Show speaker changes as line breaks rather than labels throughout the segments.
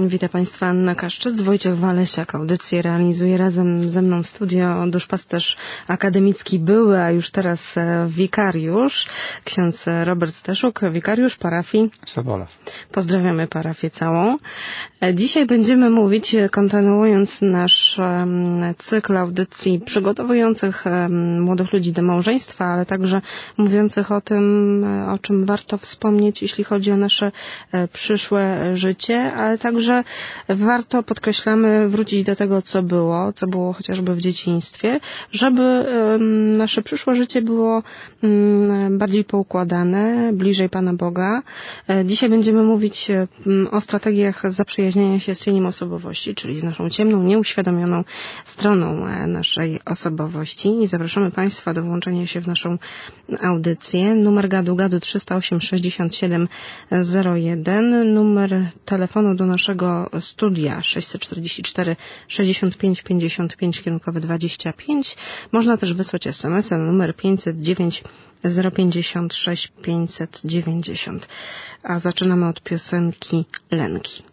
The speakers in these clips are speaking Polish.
Witam Państwa, Anna Kaszczyc, Wojciech Walesiak. Audycję realizuje razem ze mną w studio duszpasterz akademicki były, a już teraz wikariusz, ksiądz Robert Steszuk, wikariusz parafii
Sobolew.
Pozdrawiamy parafię całą. Dzisiaj będziemy mówić, kontynuując nasz cykl audycji przygotowujących młodych ludzi do małżeństwa, ale także mówiących o tym, o czym warto wspomnieć, jeśli chodzi o nasze przyszłe życie, ale także warto, podkreślamy, wrócić do tego, co było chociażby w dzieciństwie, żeby nasze przyszłe życie było bardziej poukładane, bliżej Pana Boga. Dzisiaj będziemy mówić o strategiach zaprzyjaźniania się z cieniem osobowości, czyli z naszą ciemną, nieuświadomioną stroną naszej osobowości. I zapraszamy Państwa do włączenia się w naszą audycję. Numer gadu 308 67 01, numer telefonu do naszego studia 644 65 55 kierunkowy 25. Można też wysłać SMS-a na numer 509 056 590. A zaczynamy od piosenki Lenki.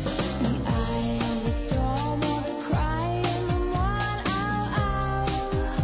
Cry in the morning, oh, oh.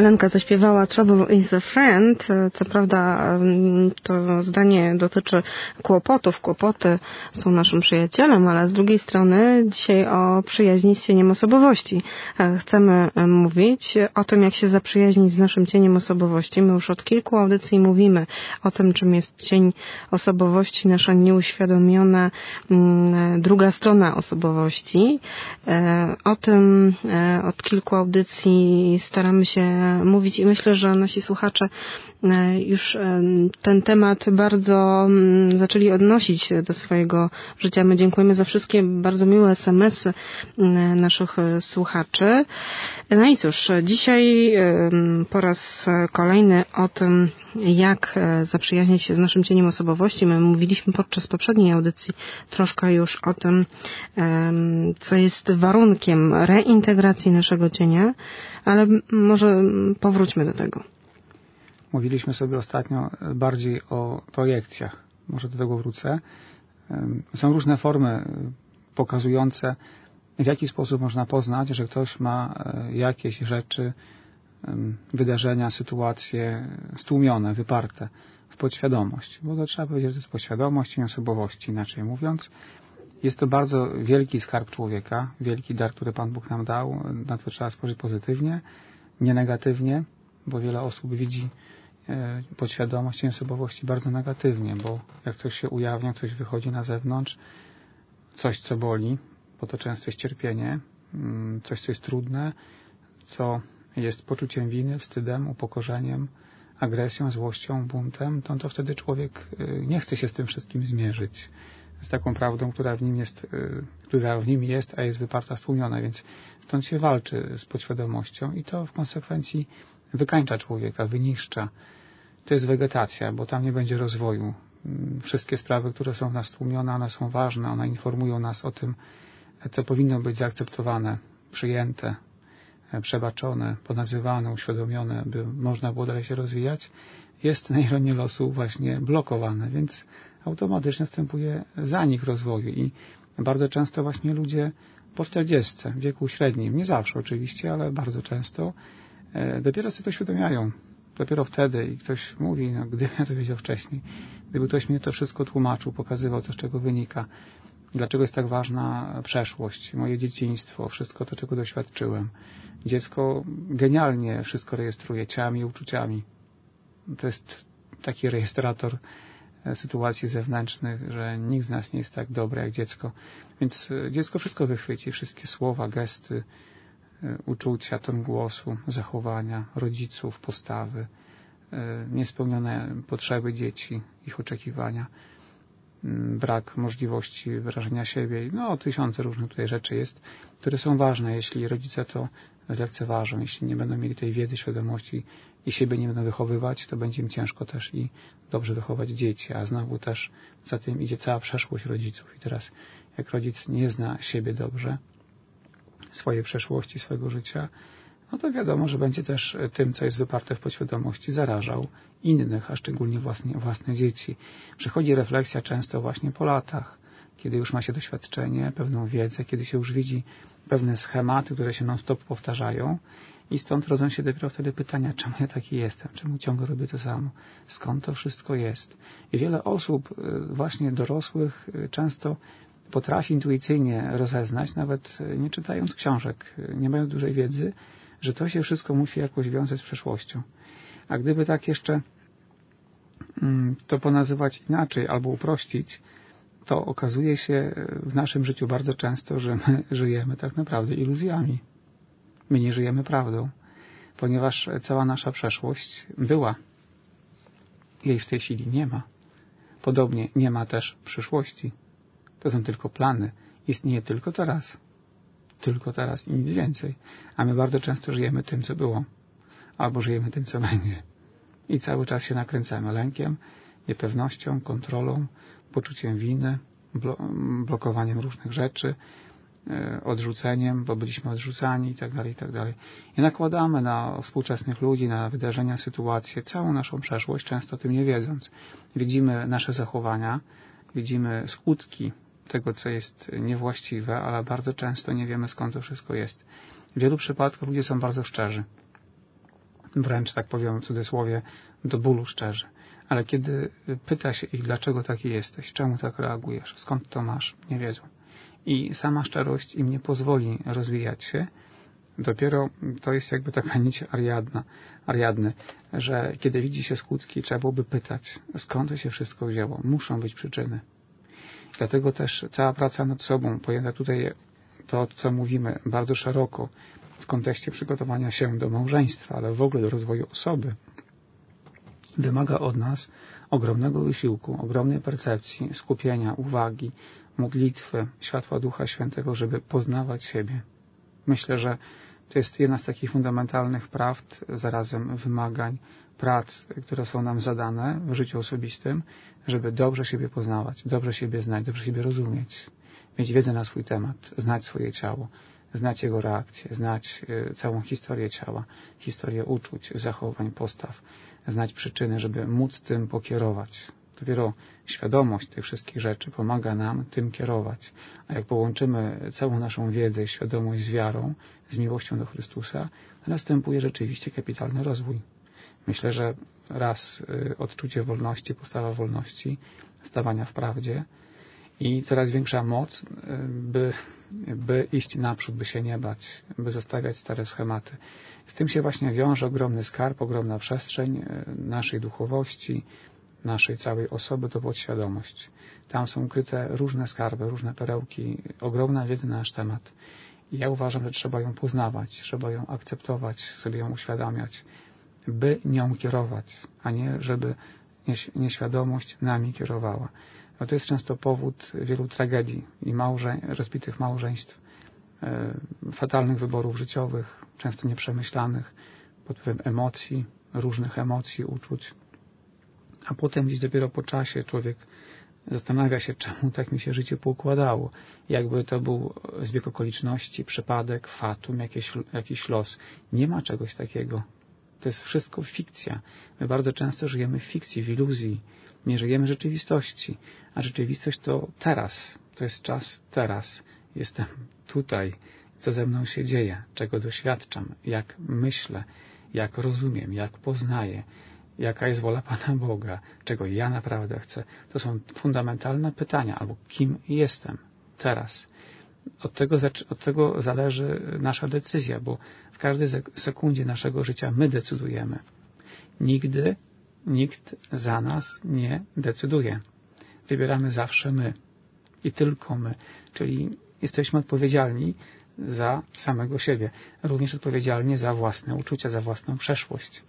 Helenka zaśpiewała Trouble is a Friend. Co prawda to zdanie dotyczy kłopotów. Kłopoty są naszym przyjacielem, ale z drugiej strony dzisiaj o przyjaźni z cieniem osobowości chcemy mówić. O tym, jak się zaprzyjaźnić z naszym cieniem osobowości. My już od kilku audycji mówimy o tym, czym jest cień osobowości, nasza nieuświadomiona druga strona osobowości. O tym od kilku audycji staramy się mówić i myślę, że nasi słuchacze już ten temat bardzo zaczęli odnosić do swojego życia. My dziękujemy za wszystkie bardzo miłe SMS-y naszych słuchaczy. No i cóż, dzisiaj po raz kolejny o tym, jak zaprzyjaźnić się z naszym cieniem osobowości. My mówiliśmy podczas poprzedniej audycji troszkę już o tym, co jest warunkiem reintegracji naszego cienia, ale może powróćmy do tego.
Mówiliśmy sobie ostatnio bardziej o projekcjach. Może do tego wrócę. Są różne formy pokazujące, w jaki sposób można poznać, że ktoś ma jakieś rzeczy, wydarzenia, sytuacje stłumione, wyparte w podświadomość. Bo to trzeba powiedzieć, że to jest podświadomość i osobowości, inaczej mówiąc. Jest to bardzo wielki skarb człowieka, wielki dar, który Pan Bóg nam dał. Na to trzeba spojrzeć pozytywnie, nie negatywnie, bo wiele osób widzi podświadomość i osobowości bardzo negatywnie, bo jak coś się ujawnia, coś wychodzi na zewnątrz, coś, co boli, bo to często jest cierpienie, coś, co jest trudne, co jest poczuciem winy, wstydem, upokorzeniem, agresją, złością, buntem, to wtedy człowiek nie chce się z tym wszystkim zmierzyć. Z taką prawdą, która w nim jest, a jest wyparta, stłumiona, więc stąd się walczy z podświadomością i to w konsekwencji wykańcza człowieka, wyniszcza. To jest wegetacja, bo tam nie będzie rozwoju. Wszystkie sprawy, które są w nas stłumione, one są ważne, one informują nas o tym, co powinno być zaakceptowane, przyjęte, przebaczone, ponazywane, uświadomione, by można było dalej się rozwijać, jest na ironię losu właśnie blokowane, więc automatycznie następuje zanik rozwoju i bardzo często właśnie ludzie po 40, w wieku średnim, nie zawsze oczywiście, ale bardzo często dopiero sobie to uświadamiają. Dopiero wtedy i ktoś mówi, no gdybym ja to wiedział wcześniej, gdyby ktoś mnie to wszystko tłumaczył, pokazywał to, z czego wynika, dlaczego jest tak ważna przeszłość, moje dzieciństwo, wszystko to, czego doświadczyłem. Dziecko genialnie wszystko rejestruje ciałami i uczuciami. To jest taki rejestrator sytuacji zewnętrznych, że nikt z nas nie jest tak dobry jak dziecko. Więc dziecko wszystko wychwyci, wszystkie słowa, gesty, uczucia, ton głosu, zachowania rodziców, postawy, niespełnione potrzeby dzieci, ich oczekiwania, brak możliwości wyrażenia siebie. No, tysiące różnych tutaj rzeczy jest, które są ważne, jeśli rodzice to zlekceważą, jeśli nie będą mieli tej wiedzy, świadomości i siebie nie będą wychowywać, to będzie im ciężko też i dobrze wychować dzieci, a znowu też za tym idzie cała przeszłość rodziców. I teraz, jak rodzic nie zna siebie dobrze, swojej przeszłości, swojego życia, no to wiadomo, że będzie też tym, co jest wyparte w podświadomości, zarażał innych, a szczególnie własne dzieci. Przychodzi refleksja często właśnie po latach, kiedy już ma się doświadczenie, pewną wiedzę, kiedy się już widzi pewne schematy, które się non-stop powtarzają i stąd rodzą się dopiero wtedy pytania, czemu ja taki jestem, czemu ciągle robię to samo, skąd to wszystko jest. I wiele osób, właśnie dorosłych, często potrafi intuicyjnie rozeznać, nawet nie czytając książek, nie mając dużej wiedzy, że to się wszystko musi jakoś wiązać z przeszłością. A gdyby tak jeszcze to ponazywać inaczej albo uprościć, to okazuje się w naszym życiu bardzo często, że my żyjemy tak naprawdę iluzjami. My nie żyjemy prawdą, ponieważ cała nasza przeszłość była. Jej w tej chwili nie ma. Podobnie nie ma też przyszłości. To są tylko plany. Istnieje tylko teraz. Tylko teraz i nic więcej. A my bardzo często żyjemy tym, co było. Albo żyjemy tym, co będzie. I cały czas się nakręcamy lękiem, niepewnością, kontrolą, poczuciem winy, blokowaniem różnych rzeczy, odrzuceniem, bo byliśmy odrzucani itd., itd. I nakładamy na współczesnych ludzi, na wydarzenia, sytuacje, całą naszą przeszłość, często o tym nie wiedząc. Widzimy nasze zachowania, widzimy skutki tego, co jest niewłaściwe, ale bardzo często nie wiemy, skąd to wszystko jest. W wielu przypadkach ludzie są bardzo szczerzy. wręcz, tak powiem w cudzysłowie, do bólu szczerzy. Ale kiedy pyta się ich, dlaczego taki jesteś, czemu tak reagujesz, skąd to masz, nie wiedzą. I sama szczerość im nie pozwoli rozwijać się. Dopiero to jest jakby taka nić Ariadny, że kiedy widzi się skutki, trzeba byłoby pytać, skąd to się wszystko wzięło. Muszą być przyczyny. Dlatego też cała praca nad sobą, pojęta tutaj to, co mówimy bardzo szeroko w kontekście przygotowania się do małżeństwa, ale w ogóle do rozwoju osoby, wymaga od nas ogromnego wysiłku, ogromnej percepcji, skupienia, uwagi, modlitwy, światła Ducha Świętego, żeby poznawać siebie. Myślę, że to jest jedna z takich fundamentalnych prawd, zarazem wymagań, prac, które są nam zadane w życiu osobistym, żeby dobrze siebie poznawać, dobrze siebie znać, dobrze siebie rozumieć, mieć wiedzę na swój temat, znać swoje ciało, znać jego reakcje, znać całą historię ciała, historię uczuć, zachowań, postaw, znać przyczyny, żeby móc tym pokierować. Dopiero świadomość tych wszystkich rzeczy pomaga nam tym kierować. A jak połączymy całą naszą wiedzę i świadomość z wiarą, z miłością do Chrystusa, następuje rzeczywiście kapitalny rozwój. Myślę, że raz odczucie wolności, postawa wolności, stawania w prawdzie i coraz większa moc, by iść naprzód, by się nie bać, by zostawiać stare schematy. Z tym się właśnie wiąże ogromny skarb, ogromna przestrzeń naszej duchowości, naszej całej osoby, to podświadomość. Tam są ukryte różne skarby, różne perełki, ogromna wiedza na nasz temat. I ja uważam, że trzeba ją poznawać, trzeba ją akceptować, sobie ją uświadamiać, by nią kierować, a nie żeby nieświadomość nami kierowała. No to jest często powód wielu tragedii i rozbitych małżeństw, fatalnych wyborów życiowych, często nieprzemyślanych, pod wpływem emocji, różnych emocji, uczuć. A potem gdzieś dopiero po czasie człowiek zastanawia się, czemu tak mi się życie poukładało. Jakby to był zbieg okoliczności, przypadek, fatum, jakiś los. Nie ma czegoś takiego. To jest wszystko fikcja. My bardzo często żyjemy w fikcji, w iluzji. Nie żyjemy rzeczywistości. A rzeczywistość to teraz. To jest czas teraz. Jestem tutaj. Co ze mną się dzieje? Czego doświadczam? Jak myślę? Jak rozumiem? Jak poznaję? Jaka jest wola Pana Boga? Czego ja naprawdę chcę? To są fundamentalne pytania. Albo kim jestem teraz? Od tego zależy nasza decyzja, bo w każdej sekundzie naszego życia my decydujemy. Nigdy nikt za nas nie decyduje. Wybieramy zawsze my. I tylko my. Czyli jesteśmy odpowiedzialni za samego siebie. Również odpowiedzialni za własne uczucia, za własną przeszłość.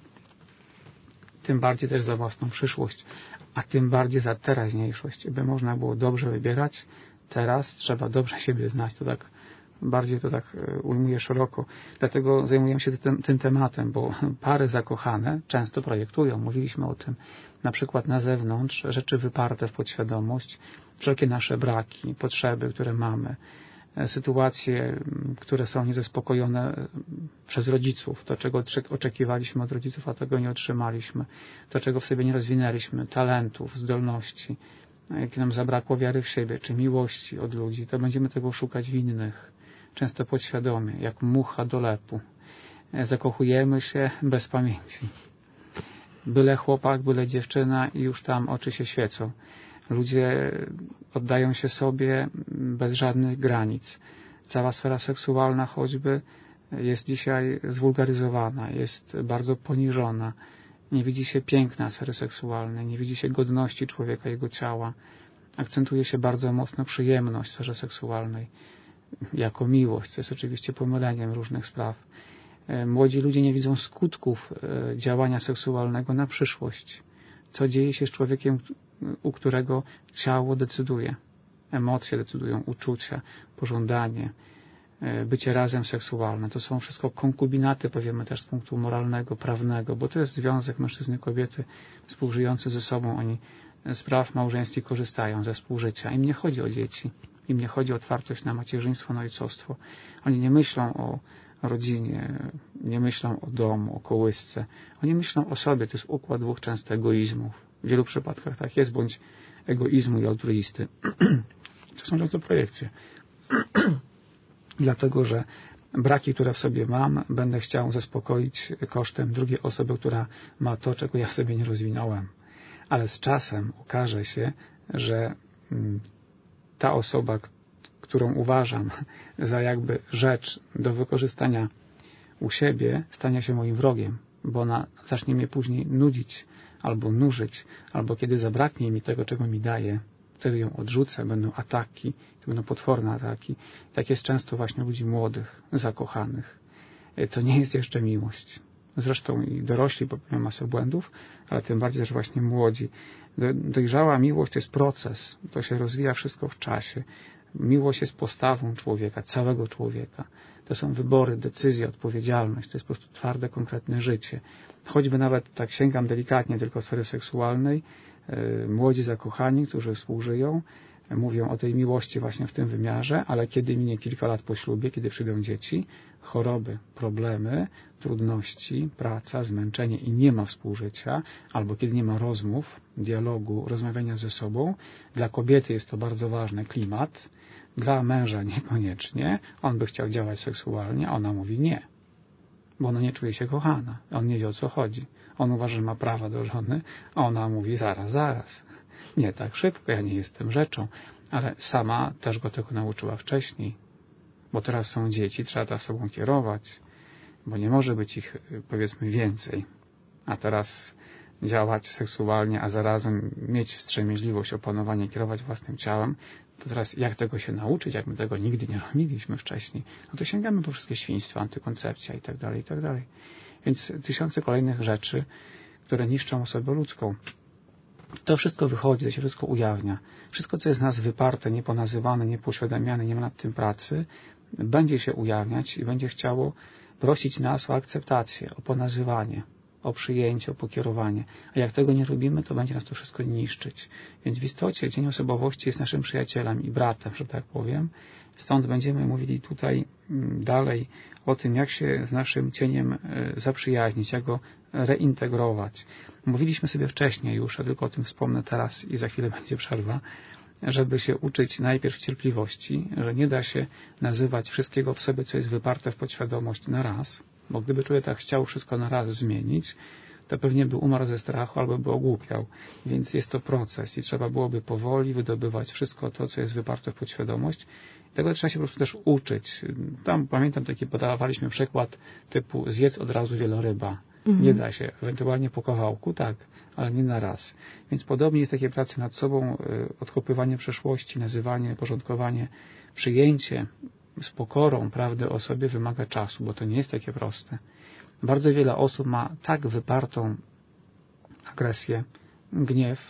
Tym bardziej też za własną przyszłość, a tym bardziej za teraźniejszość. By można było dobrze wybierać, teraz trzeba dobrze siebie znać. To tak bardziej to tak ujmuję szeroko. Dlatego zajmujemy się tym tematem, bo pary zakochane często projektują, mówiliśmy o tym, na przykład na zewnątrz, rzeczy wyparte w podświadomość, wszelkie nasze braki, potrzeby, które mamy, sytuacje, które są niezaspokojone przez rodziców, to czego oczekiwaliśmy od rodziców, a tego nie otrzymaliśmy, to czego w sobie nie rozwinęliśmy, talentów, zdolności, jak nam zabrakło wiary w siebie, czy miłości od ludzi, to będziemy tego szukać w innych, często podświadomie, jak mucha do lepu. Zakochujemy się bez pamięci. Byle chłopak, byle dziewczyna i już tam oczy się świecą. Ludzie oddają się sobie bez żadnych granic. Cała sfera seksualna choćby jest dzisiaj zwulgaryzowana, jest bardzo poniżona. Nie widzi się piękna sfery seksualnej, nie widzi się godności człowieka, jego ciała. Akcentuje się bardzo mocno przyjemność w sferze seksualnej jako miłość, co jest oczywiście pomyleniem różnych spraw. Młodzi ludzie nie widzą skutków działania seksualnego na przyszłość. Co dzieje się z człowiekiem, u którego ciało decyduje. Emocje decydują, uczucia, pożądanie, bycie razem seksualne. To są wszystko konkubinaty, powiemy też z punktu moralnego, prawnego, bo to jest związek mężczyzny i kobiety współżyjący ze sobą. Oni z praw małżeńskich korzystają ze współżycia. Im nie chodzi o dzieci. Im nie chodzi o otwartość na macierzyństwo, na ojcostwo. Oni nie myślą o rodzinie, nie myślą o domu, o kołysce. Oni myślą o sobie. To jest układ dwóch często egoizmów. W wielu przypadkach tak jest, bądź egoizmu i altruisty. To są często projekcje. Dlatego, że braki, które w sobie mam, będę chciał zaspokoić kosztem drugiej osoby, która ma to, czego ja w sobie nie rozwinąłem. Ale z czasem okaże się, że ta osoba, którą uważam za jakby rzecz do wykorzystania u siebie, stanie się moim wrogiem, bo ona zacznie mnie później nudzić albo nużyć, albo kiedy zabraknie mi tego, czego mi daje, wtedy ją odrzucę, będą ataki, to będą potworne ataki. Tak jest często właśnie ludzi młodych, zakochanych. To nie jest jeszcze miłość. Zresztą i dorośli popełniają masę błędów, ale tym bardziej też właśnie młodzi. Dojrzała miłość to jest proces, to się rozwija wszystko w czasie. Miłość jest postawą człowieka, całego człowieka. To są wybory, decyzje, odpowiedzialność. To jest po prostu twarde, konkretne życie. Choćby nawet, tak sięgam delikatnie tylko sfery seksualnej, młodzi zakochani, którzy współżyją, mówią o tej miłości właśnie w tym wymiarze, ale kiedy minie kilka lat po ślubie, kiedy przyjdą dzieci, choroby, problemy, trudności, praca, zmęczenie i nie ma współżycia, albo kiedy nie ma rozmów, dialogu, rozmawiania ze sobą, dla kobiety jest to bardzo ważny klimat, dla męża niekoniecznie, on by chciał działać seksualnie, a ona mówi nie, bo ona nie czuje się kochana, on nie wie, o co chodzi. On uważa, że ma prawa do żony, a ona mówi zaraz. Nie tak szybko, ja nie jestem rzeczą, ale sama też go tego nauczyła wcześniej, bo teraz są dzieci, trzeba sobą kierować, bo nie może być ich, powiedzmy, więcej, a teraz działać seksualnie, a zarazem mieć wstrzemięźliwość, opanowanie, kierować własnym ciałem, to teraz jak tego się nauczyć, jak my tego nigdy nie robiliśmy wcześniej, no to sięgamy po wszystkie świństwa, antykoncepcja i tak dalej. Więc tysiące kolejnych rzeczy, które niszczą osobę ludzką. To wszystko wychodzi, to się wszystko ujawnia. Wszystko, co jest z nas wyparte, nieponazywane, niepoświadamiane, nie ma nad tym pracy, będzie się ujawniać i będzie chciało prosić nas o akceptację, o ponazywanie, o przyjęcie, o pokierowanie. A jak tego nie robimy, to będzie nas to wszystko niszczyć. Więc w istocie cień osobowości jest naszym przyjacielem i bratem, że tak powiem. Stąd będziemy mówili tutaj dalej o tym, jak się z naszym cieniem zaprzyjaźnić, jak go reintegrować. Mówiliśmy sobie wcześniej już, a tylko o tym wspomnę teraz i za chwilę będzie przerwa, żeby się uczyć najpierw cierpliwości, że nie da się nazywać wszystkiego w sobie, co jest wyparte w podświadomość na raz, bo gdyby człowiek tak chciał wszystko na raz zmienić, to pewnie by umarł ze strachu albo by ogłupiał. Więc jest to proces i trzeba byłoby powoli wydobywać wszystko to, co jest wyparte w podświadomość. Tego trzeba się po prostu też uczyć. Tam pamiętam taki podawaliśmy przykład typu zjedz od razu wieloryba. Nie da się. Ewentualnie po kawałku, tak, ale nie na raz. Więc podobnie jest takie prace nad sobą, odkopywanie przeszłości, nazywanie, porządkowanie, przyjęcie z pokorą prawdy o sobie wymaga czasu, bo to nie jest takie proste. Bardzo wiele osób ma tak wypartą agresję, gniew,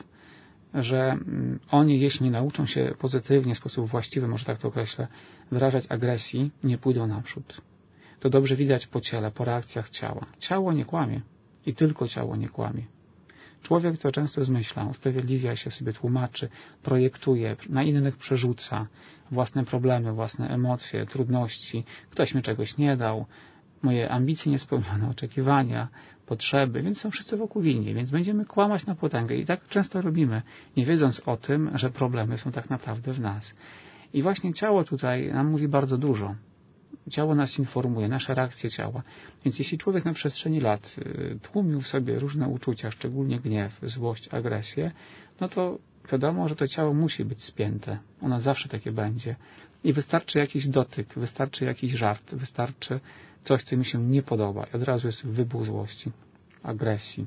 że oni, jeśli nie nauczą się pozytywnie, w sposób właściwy, może tak to określę, wyrażać agresji, nie pójdą naprzód. To dobrze widać po ciele, po reakcjach ciała. Ciało nie kłamie. I tylko ciało nie kłamie. Człowiek to często zmyśla, usprawiedliwia się, sobie tłumaczy, projektuje, na innych przerzuca własne problemy, własne emocje, trudności. Ktoś mi czegoś nie dał, moje ambicje niespełnione, oczekiwania, potrzeby, więc są wszyscy wokół winni, więc będziemy kłamać na potęgę. I tak często robimy, nie wiedząc o tym, że problemy są tak naprawdę w nas. I właśnie ciało tutaj nam mówi bardzo dużo. Ciało nas informuje, nasze reakcje ciała. Więc jeśli człowiek na przestrzeni lat tłumił w sobie różne uczucia, szczególnie gniew, złość, agresję, no to wiadomo, że to ciało musi być spięte. Ono zawsze takie będzie. I wystarczy jakiś dotyk, wystarczy jakiś żart, wystarczy coś, co mi się nie podoba. I od razu jest wybuch złości, agresji.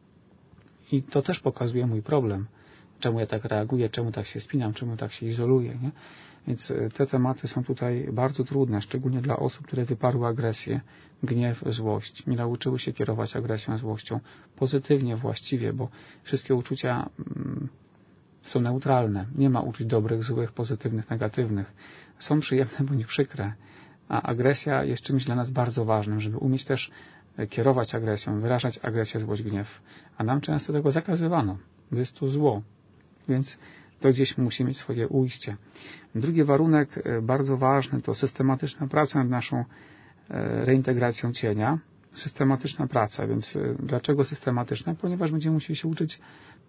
I to też pokazuje mój problem. Czemu ja tak reaguję, czemu tak się spinam, czemu tak się izoluję, nie? Więc te tematy są tutaj bardzo trudne, szczególnie dla osób, które wyparły agresję, gniew, złość. Nie nauczyły się kierować agresją, złością pozytywnie, właściwie, bo wszystkie uczucia są neutralne. Nie ma uczuć dobrych, złych, pozytywnych, negatywnych. Są przyjemne bądź przykre. A agresja jest czymś dla nas bardzo ważnym, żeby umieć też kierować agresją, wyrażać agresję, złość, gniew. A nam często tego zakazywano. Jest to zło. Więc to gdzieś musi mieć swoje ujście. Drugi warunek bardzo ważny to systematyczna praca nad naszą reintegracją cienia. Systematyczna praca, więc dlaczego systematyczna? Ponieważ będziemy musieli się uczyć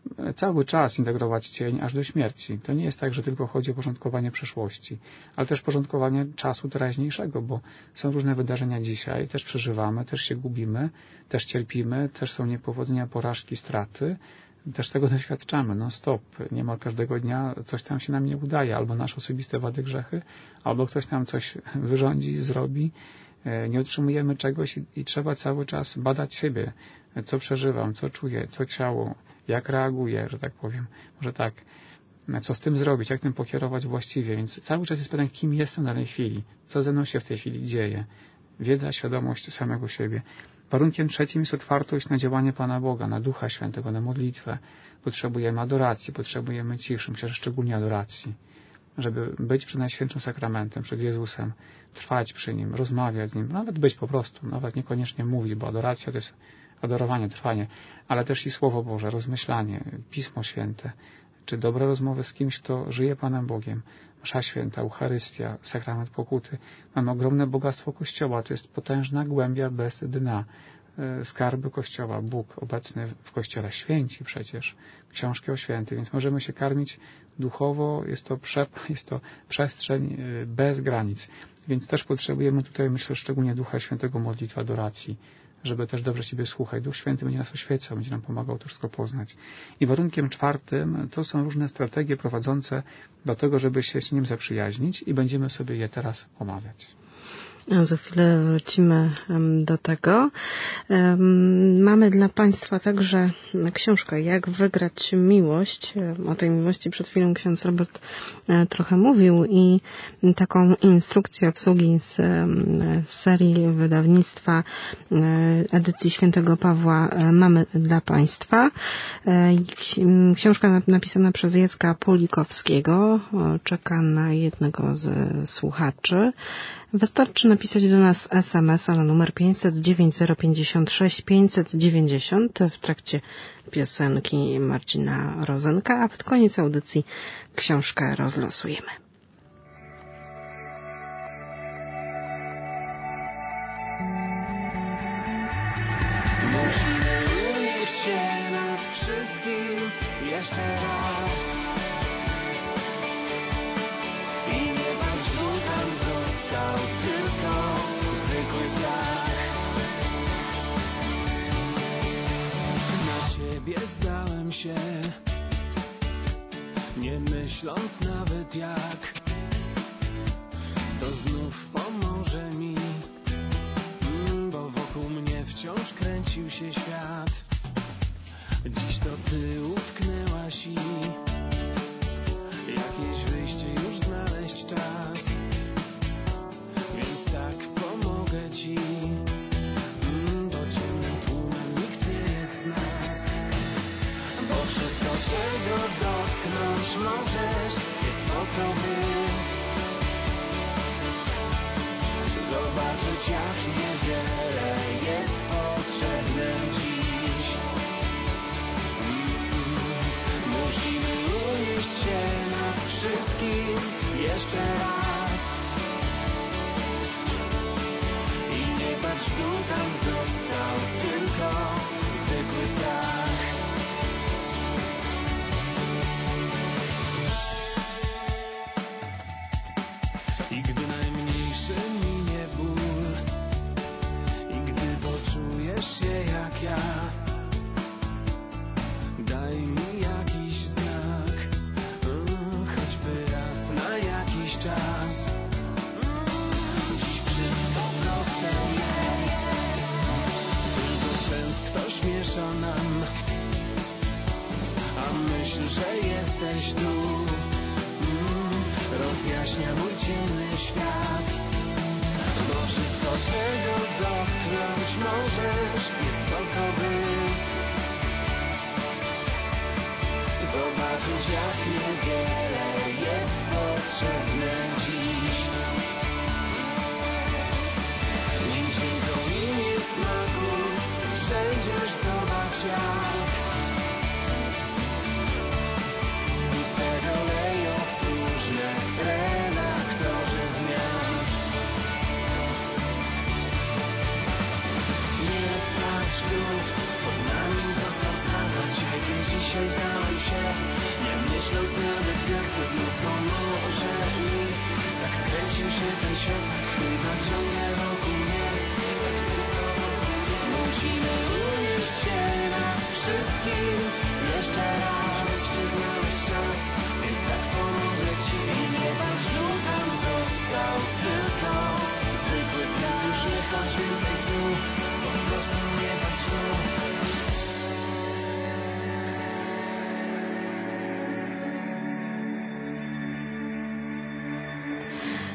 cały czas integrować cień aż do śmierci. To nie jest tak, że tylko chodzi o porządkowanie przeszłości, ale też porządkowanie czasu teraźniejszego, bo są różne wydarzenia dzisiaj, też przeżywamy, też się gubimy, też cierpimy, też są niepowodzenia, porażki, straty. Też tego doświadczamy non-stop. Niemal każdego dnia coś tam się nam nie udaje, albo nasze osobiste wady, grzechy, albo ktoś nam coś wyrządzi, zrobi. Nie utrzymujemy czegoś i trzeba cały czas badać siebie, co przeżywam, co czuję, co ciało, jak reaguję, że tak powiem. Może tak, co z tym zrobić, jak tym pokierować właściwie. Więc cały czas jest pytanie, kim jestem w danej chwili, co ze mną się w tej chwili dzieje. Wiedza, świadomość samego siebie. Warunkiem trzecim jest otwartość na działanie Pana Boga, na Ducha Świętego, na modlitwę. Potrzebujemy adoracji, potrzebujemy ciszy, myślę, że szczególnie adoracji, żeby być przed Najświętszym Sakramentem, przed Jezusem, trwać przy Nim, rozmawiać z Nim, nawet być po prostu, nawet niekoniecznie mówić, bo adoracja to jest adorowanie, trwanie, ale też i Słowo Boże, rozmyślanie, Pismo Święte, czy dobre rozmowy z kimś, kto żyje Panem Bogiem, msza święta, Eucharystia, sakrament pokuty. Mamy ogromne bogactwo Kościoła, to jest potężna głębia bez dna. Skarby Kościoła, Bóg obecny w Kościele, święci przecież, książki o świętych, więc możemy się karmić duchowo, jest to przestrzeń bez granic. Więc też potrzebujemy tutaj, myślę, szczególnie Ducha Świętego, modlitwy, adoracji, żeby też dobrze siebie słuchać. Duch Święty będzie nas oświecał, będzie nam pomagał to wszystko poznać. I warunkiem czwartym to są różne strategie prowadzące do tego, żeby się z Nim zaprzyjaźnić i będziemy sobie je teraz omawiać.
Za chwilę wrócimy do tego. Mamy dla Państwa także książkę Jak wygrać miłość. O tej miłości przed chwilą ksiądz Robert trochę mówił i taką instrukcję obsługi z serii wydawnictwa edycji Świętego Pawła mamy dla Państwa. Książka napisana przez Jacka Pulikowskiego. Czeka na jednego z słuchaczy. Wystarczy napisać do nas SMS-a na numer 509 056 590 w trakcie piosenki Marcina Rozenka, a pod koniec audycji książkę rozlosujemy.
Musimy unieść się nad wszystkim jeszcze raz. I nie patrz, tam został tylko zwykły strach. Na ciebie zdałem się, nie myśląc nawet jak to znów pomoże mi, bo wokół mnie wciąż kręcił się świat. Dziś to ty utknęłaś i jakieś wyjście już znaleźć czas, więc tak pomogę ci, bo ciemnym tłumem nikt nie jest z nas. Bo wszystko, czego dotknąć możesz, jest po to, by zobaczyć, jak niewiele jest potrzebne dziś. Musimy unieść się nad wszystkim jeszcze raz. I nie patrz, tam został tylko zwykły strach. I gdy najmniejszy minie ból,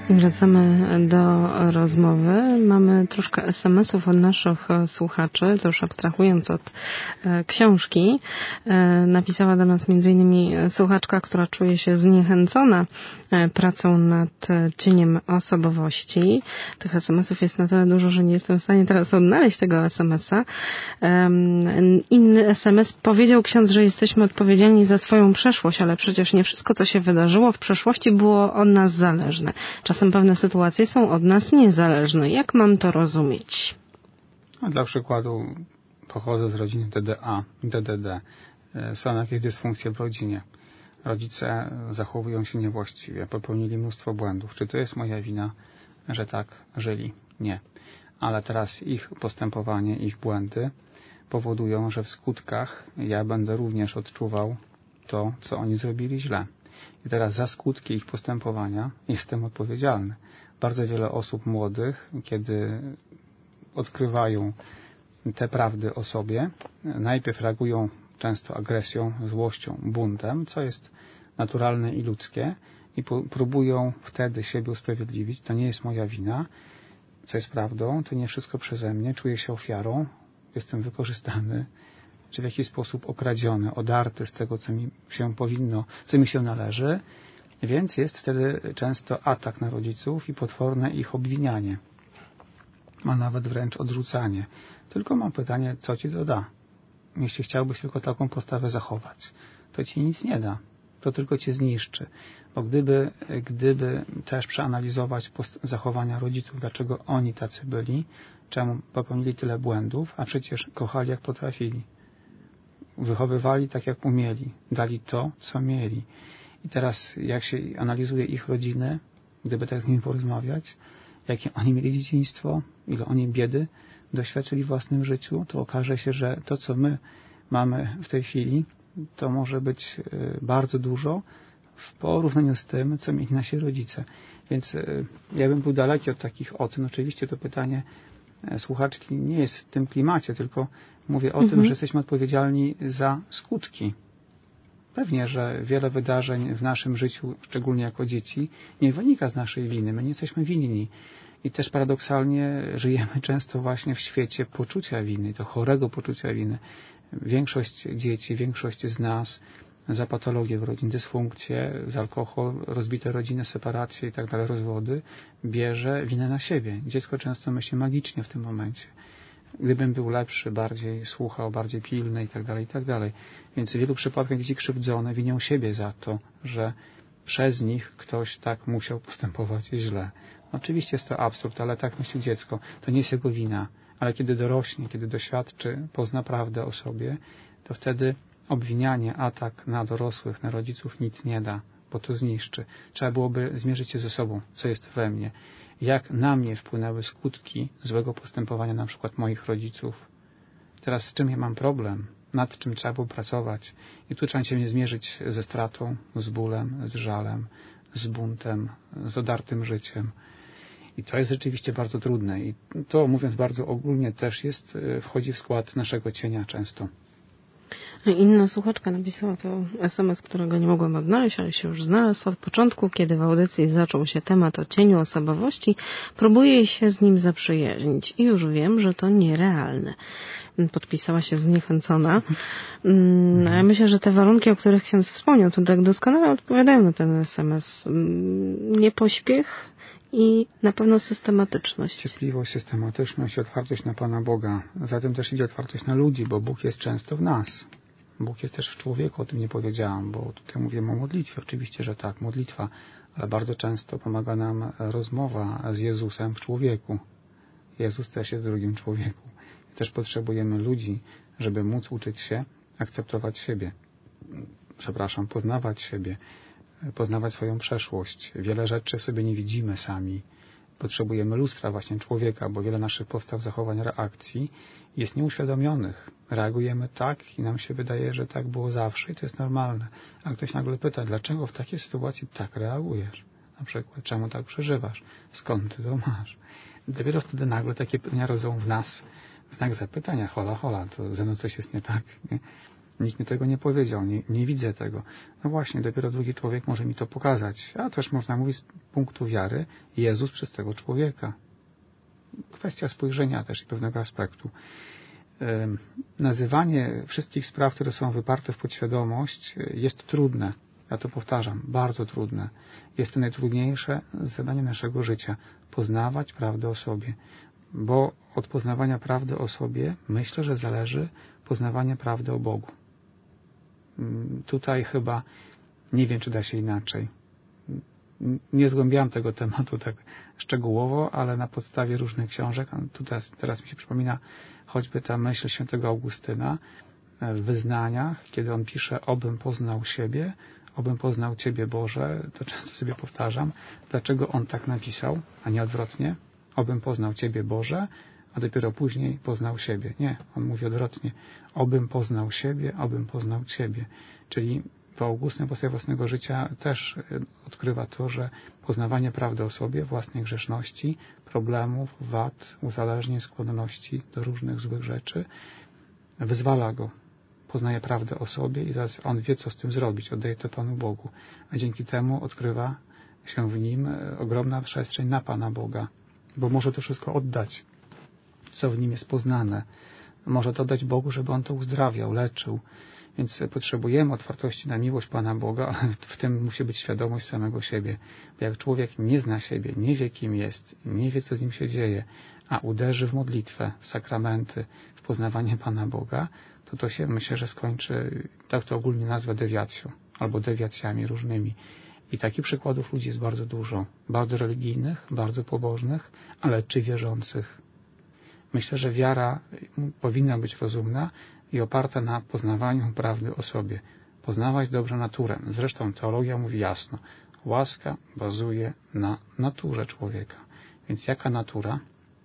Wracamy do rozmowy. Mamy troszkę SMS-ów od naszych słuchaczy, to już abstrahując od książki. Napisała do nas m.in. słuchaczka, która czuje się zniechęcona pracą nad cieniem osobowości. Tych SMS-ów jest na tyle dużo, że nie jestem w stanie teraz odnaleźć tego SMS-a. Inny SMS: powiedział ksiądz, że jesteśmy odpowiedzialni za swoją przeszłość, ale przecież nie wszystko, co się wydarzyło w przeszłości, było od nas zależne. Czasem pewne sytuacje są od nas niezależne. Jak mam to rozumieć?
No, dla przykładu pochodzę z rodziny DDA, DDD. Są jakieś dysfunkcje w rodzinie. Rodzice zachowują się niewłaściwie, popełnili mnóstwo błędów. Czy to jest moja wina, że tak żyli? Nie. Ale teraz ich postępowanie, ich błędy powodują, że w skutkach ja będę również odczuwał to, co oni zrobili źle. I teraz za skutki ich postępowania jestem odpowiedzialny. Bardzo wiele osób młodych, kiedy odkrywają te prawdy o sobie, najpierw reagują często agresją, złością, buntem, co jest naturalne i ludzkie, i próbują wtedy siebie usprawiedliwić. To nie jest moja wina, co jest prawdą, to nie wszystko przeze mnie, czuję się ofiarą, jestem wykorzystany, czy w jakiś sposób okradziony, odarty z tego, co mi się powinno, co mi się należy, więc jest wtedy często atak na rodziców i potworne ich obwinianie, a nawet wręcz odrzucanie. Tylko mam pytanie, co ci to da? Jeśli chciałbyś tylko taką postawę zachować, to ci nic nie da. To tylko cię zniszczy. Bo gdyby też przeanalizować zachowania rodziców, dlaczego oni tacy byli, czemu popełnili tyle błędów, a przecież kochali jak potrafili. Wychowywali tak jak umieli. Dali to, co mieli. I teraz jak się analizuje ich rodziny, gdyby tak z nimi porozmawiać, jakie oni mieli dzieciństwo, ile oni biedy doświadczyli w własnym życiu, to okaże się, że to, co my mamy w tej chwili, to może być bardzo dużo w porównaniu z tym, co mieli nasi rodzice. Więc ja bym był daleki od takich ocen. Oczywiście to pytanie słuchaczki nie jest w tym klimacie, tylko mówię o tym, że jesteśmy odpowiedzialni za skutki. Pewnie, że wiele wydarzeń w naszym życiu, szczególnie jako dzieci, nie wynika z naszej winy. My nie jesteśmy winni. I też paradoksalnie żyjemy często właśnie w świecie poczucia winy, to chorego poczucia winy. Większość dzieci, większość z nas za patologię w rodzinie, dysfunkcję, za alkohol, rozbite rodziny, separacje i tak dalej, rozwody, bierze winę na siebie. Dziecko często myśli magicznie w tym momencie. Gdybym był lepszy, bardziej słuchał, bardziej pilny i tak dalej. Więc w wielu przypadkach dzieci krzywdzone winią siebie za to, że przez nich ktoś tak musiał postępować źle. Oczywiście jest to absurd, ale tak myśli dziecko. To nie jest jego wina. Ale kiedy dorośnie, kiedy doświadczy, pozna prawdę o sobie, to wtedy obwinianie, atak na dorosłych, na rodziców nic nie da, bo to zniszczy. Trzeba byłoby zmierzyć się ze sobą, co jest we mnie. Jak na mnie wpłynęły skutki złego postępowania na przykład moich rodziców. Teraz z czym ja mam problem? Nad czym trzeba było pracować? I tu trzeba się zmierzyć ze stratą, z bólem, z żalem, z buntem, z odartym życiem. I to jest rzeczywiście bardzo trudne. I to, mówiąc bardzo ogólnie, też wchodzi w skład naszego cienia często.
Inna słuchaczka napisała to SMS, którego nie mogłam odnaleźć, ale się już znalazł. Od początku, kiedy w audycji zaczął się temat o cieniu osobowości, próbuję się z nim zaprzyjaźnić i już wiem, że to nierealne. Podpisała się zniechęcona. Ja myślę, że te warunki, o których ksiądz wspomniał, to tak doskonale odpowiadają na ten SMS. Nie pośpiech i na pewno systematyczność.
Cierpliwość, systematyczność i otwartość na Pana Boga. Zatem też idzie otwartość na ludzi, bo Bóg jest często w nas. Bóg jest też w człowieku, o tym nie powiedziałam, bo tutaj mówimy o modlitwie. Oczywiście, że tak, modlitwa, ale bardzo często pomaga nam rozmowa z Jezusem w człowieku. Jezus też jest drugim człowieku. I też potrzebujemy ludzi, żeby móc uczyć się akceptować siebie. Poznawać siebie, poznawać swoją przeszłość. Wiele rzeczy sobie nie widzimy sami. Potrzebujemy lustra właśnie człowieka, bo wiele naszych postaw, zachowań, reakcji jest nieuświadomionych. Reagujemy tak i nam się wydaje, że tak było zawsze i to jest normalne. A ktoś nagle pyta, dlaczego w takiej sytuacji tak reagujesz? Na przykład, czemu tak przeżywasz? Skąd ty to masz? Dopiero wtedy nagle takie pytania rodzą w nas znak zapytania, hola, to ze mną coś jest nie tak. Nie? Nikt mi tego nie powiedział, nie widzę tego. No właśnie, dopiero drugi człowiek może mi to pokazać. A też można mówić z punktu wiary, Jezus przez tego człowieka. Kwestia spojrzenia też i pewnego aspektu. Nazywanie wszystkich spraw, które są wyparte w podświadomość, jest trudne. Ja to powtarzam, bardzo trudne. Jest to najtrudniejsze zadanie naszego życia. Poznawać prawdę o sobie. Bo od poznawania prawdy o sobie myślę, że zależy poznawanie prawdy o Bogu. Tutaj chyba nie wiem, czy da się inaczej. Nie zgłębiałem tego tematu tak szczegółowo, ale na podstawie różnych książek, teraz mi się przypomina choćby ta myśl świętego Augustyna w wyznaniach, kiedy on pisze: obym poznał siebie, obym poznał Ciebie, Boże. To często sobie powtarzam, dlaczego on tak napisał, a nie odwrotnie. Obym poznał Ciebie, Boże, a dopiero później poznał siebie. Nie, on mówi odwrotnie. Obym poznał siebie, obym poznał Ciebie. Czyli w Augustyn po sobie własnego życia też odkrywa to, że poznawanie prawdy o sobie, własnej grzeszności, problemów, wad, uzależnień, skłonności do różnych złych rzeczy wyzwala go. Poznaje prawdę o sobie i teraz on wie, co z tym zrobić. Oddaje to Panu Bogu. A dzięki temu odkrywa się w nim ogromna przestrzeń na Pana Boga. Bo może to wszystko oddać, co w nim jest poznane. Może to dać Bogu, żeby on to uzdrawiał, leczył. Więc potrzebujemy otwartości na miłość Pana Boga, ale w tym musi być świadomość samego siebie. Bo jak człowiek nie zna siebie, nie wie, kim jest, nie wie, co z nim się dzieje, a uderzy w modlitwę, w sakramenty, w poznawanie Pana Boga, to się, myślę, że skończy, tak to ogólnie nazwę, dewiacją albo dewiacjami różnymi. I takich przykładów ludzi jest bardzo dużo. Bardzo religijnych, bardzo pobożnych, ale czy wierzących? Myślę, że wiara powinna być rozumna i oparta na poznawaniu prawdy o sobie. Poznawać dobrze naturę. Zresztą teologia mówi jasno. Łaska bazuje na naturze człowieka. Więc jaka natura?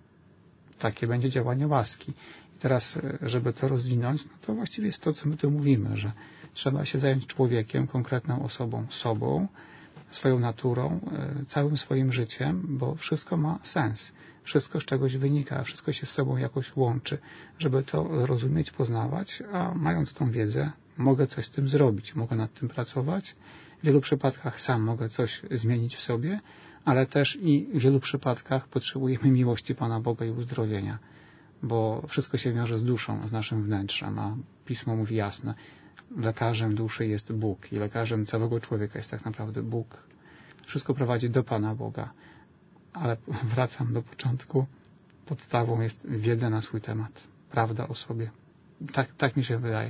Takie będzie działanie łaski. I teraz, żeby to rozwinąć, no to właściwie jest to, co my tu mówimy, że trzeba się zająć człowiekiem, konkretną osobą, sobą, swoją naturą, całym swoim życiem, bo wszystko ma sens. Wszystko z czegoś wynika, wszystko się z sobą jakoś łączy. Żeby to rozumieć, poznawać, a mając tą wiedzę, mogę coś z tym zrobić, mogę nad tym pracować. W wielu przypadkach sam mogę coś zmienić w sobie, ale też i w wielu przypadkach potrzebujemy miłości Pana Boga i uzdrowienia, bo wszystko się wiąże z duszą, z naszym wnętrzem, a Pismo mówi jasno, lekarzem duszy jest Bóg i lekarzem całego człowieka jest tak naprawdę Bóg. Wszystko prowadzi do Pana Boga, ale wracam do początku. Podstawą jest wiedza na swój temat, prawda o sobie. Tak mi się wydaje.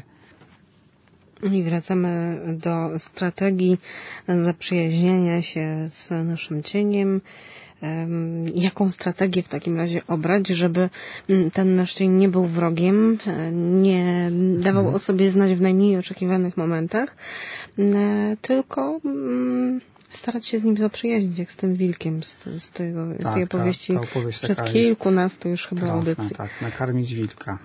I wracamy do strategii zaprzyjaźnienia się z naszym cieniem. Jaką strategię w takim razie obrać, żeby ten nasz cień nie był wrogiem, nie dawał o sobie znać w najmniej oczekiwanych momentach, tylko starać się z nim zaprzyjaźnić, jak z tym wilkiem z tej opowieści sprzed kilkunastu już chyba audycji.
Tak, nakarmić wilka.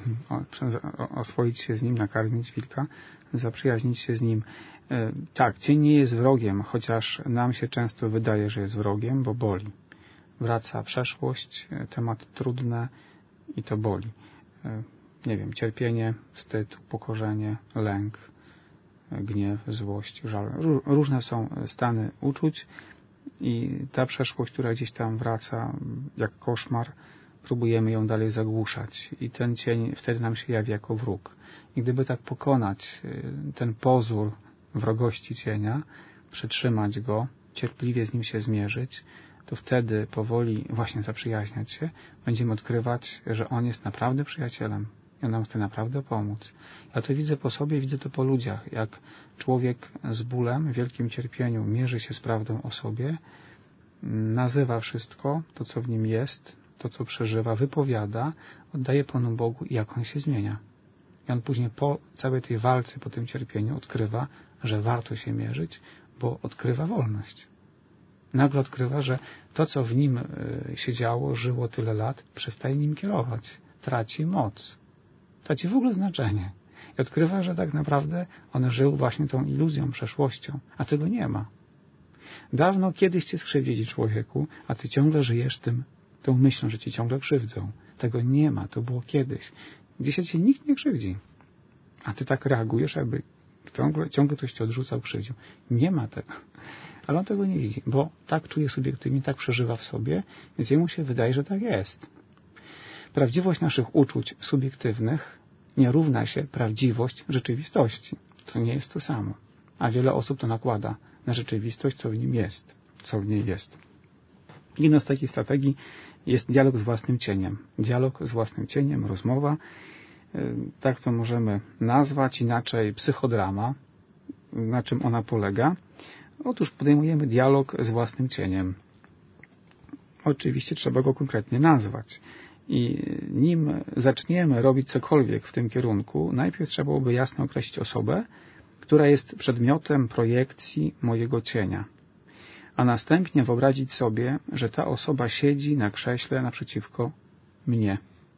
Oswoić się z nim, nakarmić wilka, zaprzyjaźnić się z nim. Tak, cień nie jest wrogiem, chociaż nam się często wydaje, że jest wrogiem, bo boli. Wraca przeszłość, tematy trudne i to boli. Nie wiem, cierpienie, wstyd, upokorzenie, lęk, gniew, złość, żal. Różne są stany uczuć i ta przeszłość, która gdzieś tam wraca jak koszmar, próbujemy ją dalej zagłuszać i ten cień wtedy nam się jawi jako wróg. I gdyby tak pokonać ten pozór wrogości cienia, przytrzymać go, cierpliwie z nim się zmierzyć, to wtedy powoli właśnie zaprzyjaźniać się, będziemy odkrywać, że on jest naprawdę przyjacielem i on nam chce naprawdę pomóc. Ja to widzę po sobie, widzę to po ludziach, jak człowiek z bólem, w wielkim cierpieniu mierzy się z prawdą o sobie, nazywa wszystko, to co w nim jest, to co przeżywa, wypowiada, oddaje Panu Bogu i jak on się zmienia. I on później po całej tej walce, po tym cierpieniu odkrywa, że warto się mierzyć, bo odkrywa wolność. Nagle odkrywa, że to, co w nim się działo, żyło tyle lat, przestaje nim kierować. Traci moc. Traci w ogóle znaczenie. I odkrywa, że tak naprawdę on żył właśnie tą iluzją, przeszłością, a tego nie ma. Dawno kiedyś cię skrzywdzili, człowieku, a ty ciągle żyjesz tą myślą, że ci ciągle krzywdzą. Tego nie ma, to było kiedyś. Dzisiaj cię nikt nie krzywdzi. A ty tak reagujesz, jakby ciągle ktoś cię odrzucał, krzywdził. Nie ma tego. Ale on tego nie widzi, bo tak czuje subiektywnie, tak przeżywa w sobie, więc jemu się wydaje, że tak jest. Prawdziwość naszych uczuć subiektywnych nie równa się prawdziwość rzeczywistości. To nie jest to samo. A wiele osób to nakłada na rzeczywistość, co w nim jest, co w niej jest. Jedną z takich strategii jest dialog z własnym cieniem. Dialog z własnym cieniem, rozmowa, tak to możemy nazwać, inaczej psychodrama. Na czym ona polega? Otóż podejmujemy dialog z własnym cieniem. Oczywiście trzeba go konkretnie nazwać. I nim zaczniemy robić cokolwiek w tym kierunku, najpierw trzeba byłoby jasno określić osobę, która jest przedmiotem projekcji mojego cienia. A następnie wyobrazić sobie, że ta osoba siedzi na krześle naprzeciwko mnie.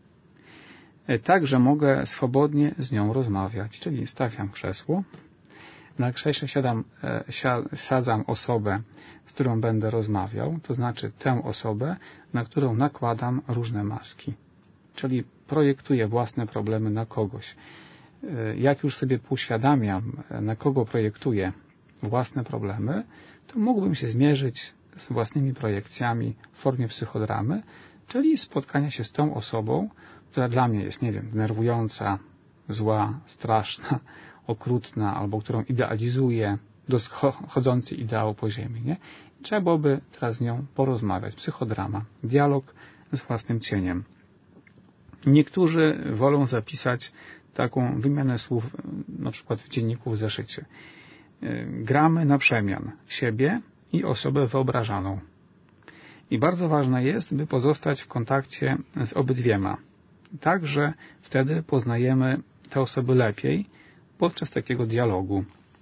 Tak, że mogę swobodnie z nią rozmawiać. Czyli stawiam krzesło, na krześle sadzam osobę, z którą będę rozmawiał, to znaczy tę osobę, na którą nakładam różne maski. Czyli projektuję własne problemy na kogoś. Jak już sobie uświadamiam, na kogo projektuję własne problemy, to mógłbym się zmierzyć z własnymi projekcjami w formie psychodramy, czyli spotkania się z tą osobą, która dla mnie jest, nie wiem, denerwująca, zła, straszna, okrutna, albo którą idealizuję, chodzący ideał po ziemi. Nie? Trzeba byłoby teraz z nią porozmawiać. Psychodrama, dialog z własnym cieniem. Niektórzy wolą zapisać taką wymianę słów, na przykład w dzienniku w zeszycie. Gramy na przemian siebie i osobę wyobrażaną. I bardzo ważne jest, by pozostać w kontakcie z obydwiema. Tak, że wtedy poznajemy te osoby lepiej podczas takiego dialogu.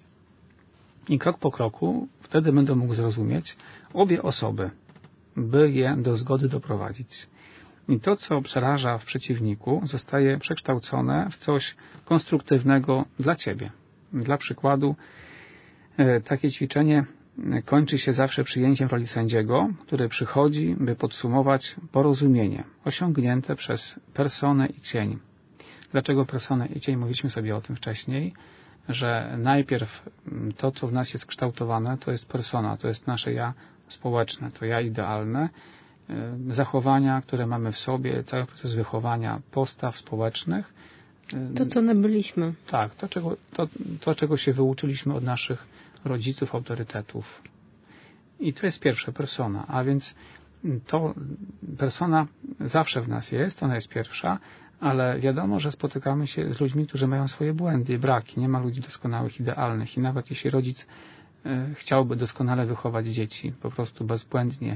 I krok po kroku wtedy będę mógł zrozumieć obie osoby, by je do zgody doprowadzić. I to, co przeraża w przeciwniku, zostaje przekształcone w coś konstruktywnego dla ciebie. Dla przykładu, takie ćwiczenie kończy się zawsze przyjęciem roli sędziego, który przychodzi, by podsumować porozumienie osiągnięte przez personę i cień. Dlaczego personę i cień? Mówiliśmy sobie o tym wcześniej, że najpierw to, co w nas jest kształtowane, to jest persona, to jest nasze ja społeczne, to ja idealne, zachowania, które mamy w sobie, cały proces wychowania postaw społecznych.
To, co nabyliśmy.
Tak, to, czego się wyuczyliśmy od naszych rodziców, autorytetów. I to jest pierwsza persona, a więc to persona zawsze w nas jest, ona jest pierwsza, ale wiadomo, że spotykamy się z ludźmi, którzy mają swoje błędy i braki. Nie ma ludzi doskonałych, idealnych i nawet jeśli rodzic chciałby doskonale wychować dzieci, po prostu bezbłędnie,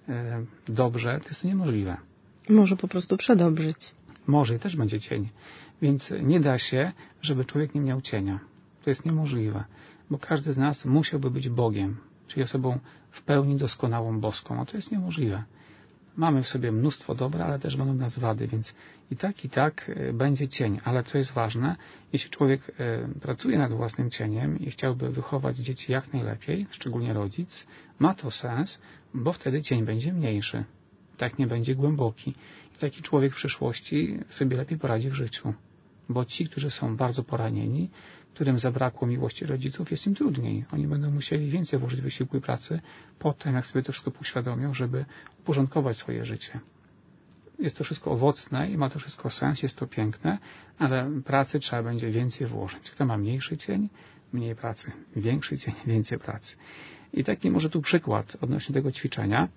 dobrze, to jest to niemożliwe.
Może po prostu przedobrzyć.
Może i też będzie cień. Więc nie da się, żeby człowiek nie miał cienia. To jest niemożliwe, bo każdy z nas musiałby być Bogiem, czyli osobą w pełni doskonałą boską, a to jest niemożliwe. Mamy w sobie mnóstwo dobra, ale też będą nas wady, więc i tak będzie cień. Ale co jest ważne, jeśli człowiek pracuje nad własnym cieniem i chciałby wychować dzieci jak najlepiej, szczególnie rodzic, ma to sens, bo wtedy cień będzie mniejszy. Tak nie będzie głęboki. I taki człowiek w przyszłości sobie lepiej poradzi w życiu. Bo ci, którzy są bardzo poranieni, którym zabrakło miłości rodziców, jest im trudniej. Oni będą musieli więcej włożyć wysiłku i pracy potem, jak sobie to wszystko uświadomią, żeby uporządkować swoje życie. Jest to wszystko owocne i ma to wszystko sens, jest to piękne, ale pracy trzeba będzie więcej włożyć. Kto ma mniejszy cień, mniej pracy. Większy cień, więcej pracy. I taki może tu przykład odnośnie tego ćwiczenia.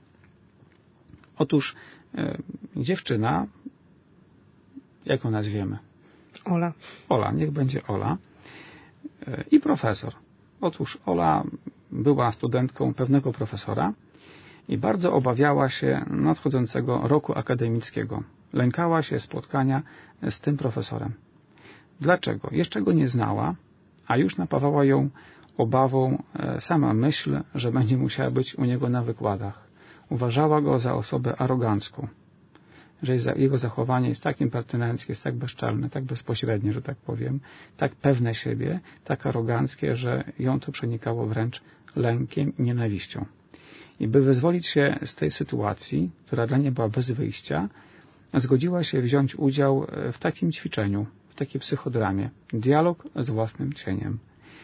Otóż dziewczyna, jak ją nazwiemy?
Ola.
Ola, niech będzie Ola. I profesor. Otóż Ola była studentką pewnego profesora i bardzo obawiała się nadchodzącego roku akademickiego. Lękała się spotkania z tym profesorem. Dlaczego? Jeszcze go nie znała, a już napawała ją obawą sama myśl, że będzie musiała być u niego na wykładach. Uważała go za osobę arogancką, że jego zachowanie jest tak impertynenckie, jest tak bezczelne, tak bezpośrednie, że tak powiem, tak pewne siebie, tak aroganckie, że ją to przenikało wręcz lękiem i nienawiścią. I by wyzwolić się z tej sytuacji, która dla niej była bez wyjścia, zgodziła się wziąć udział w takim ćwiczeniu, w takiej psychodramie. Dialog z własnym cieniem.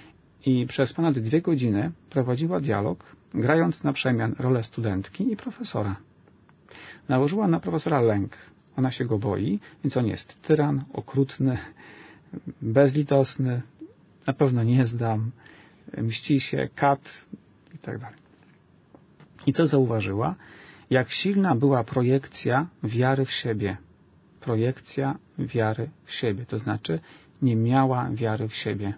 I przez ponad 2 godziny prowadziła dialog, grając na przemian rolę studentki i profesora. Nałożyła na profesora lęk. Ona się go boi, więc on jest tyran, okrutny, bezlitosny, na pewno nie zdam, mści się, kat i tak dalej. I co zauważyła? Jak silna była projekcja wiary w siebie. Projekcja wiary w siebie, to znaczy nie miała wiary w siebie.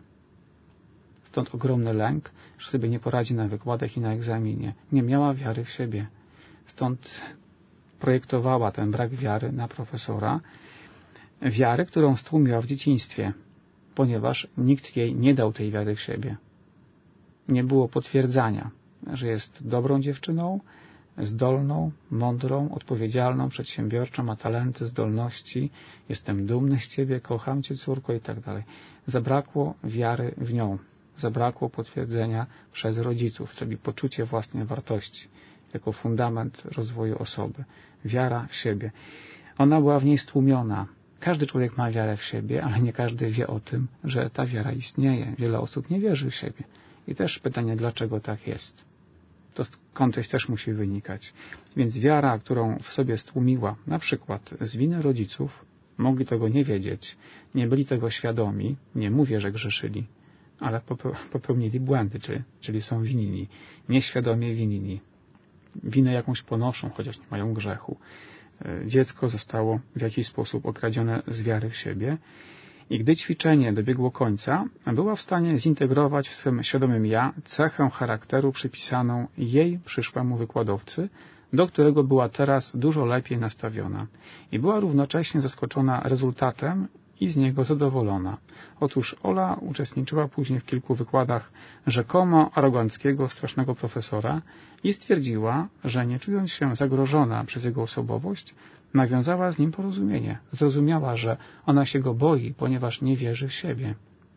Stąd ogromny lęk, że sobie nie poradzi na wykładach i na egzaminie. Nie miała wiary w siebie. Stąd projektowała ten brak wiary na profesora. Wiarę, którą stłumiła w dzieciństwie, ponieważ nikt jej nie dał tej wiary w siebie. Nie było potwierdzania, że jest dobrą dziewczyną, zdolną, mądrą, odpowiedzialną, przedsiębiorczą, ma talenty, zdolności, jestem dumny z ciebie, kocham cię, córko i tak dalej. Zabrakło wiary w nią. Zabrakło potwierdzenia przez rodziców, czyli poczucie własnej wartości jako fundament rozwoju osoby. Wiara w siebie. Ona była w niej stłumiona. Każdy człowiek ma wiarę w siebie, ale nie każdy wie o tym, że ta wiara istnieje. Wiele osób nie wierzy w siebie. I też pytanie, dlaczego tak jest. To skądś też musi wynikać. Więc wiara, którą w sobie stłumiła, na przykład z winy rodziców, mogli tego nie wiedzieć, nie byli tego świadomi, nie mówię, że grzeszyli, ale popełnili błędy, czyli są winni, nieświadomie winni. Winę jakąś ponoszą, chociaż nie mają grzechu. Dziecko zostało w jakiś sposób okradzione z wiary w siebie i gdy ćwiczenie dobiegło końca, była w stanie zintegrować w swym świadomym ja cechę charakteru przypisaną jej przyszłemu wykładowcy, do którego była teraz dużo lepiej nastawiona i była równocześnie zaskoczona rezultatem i z niego zadowolona. Otóż Ola uczestniczyła później w kilku wykładach rzekomo aroganckiego, strasznego profesora i stwierdziła, że nie czując się zagrożona przez jego osobowość, nawiązała z nim porozumienie. Zrozumiała, że ona się go boi, ponieważ nie wierzy w siebie.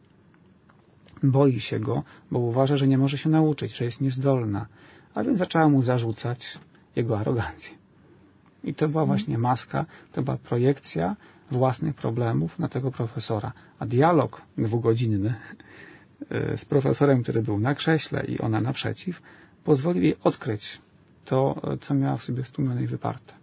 Boi się go, bo uważa, że nie może się nauczyć, że jest niezdolna, a więc zaczęła mu zarzucać jego arogancję. I to była właśnie maska, to była projekcja własnych problemów na tego profesora. A dialog 2-godzinny z profesorem, który był na krześle i ona naprzeciw, pozwolił jej odkryć to, co miała w sobie stłumione i wyparte.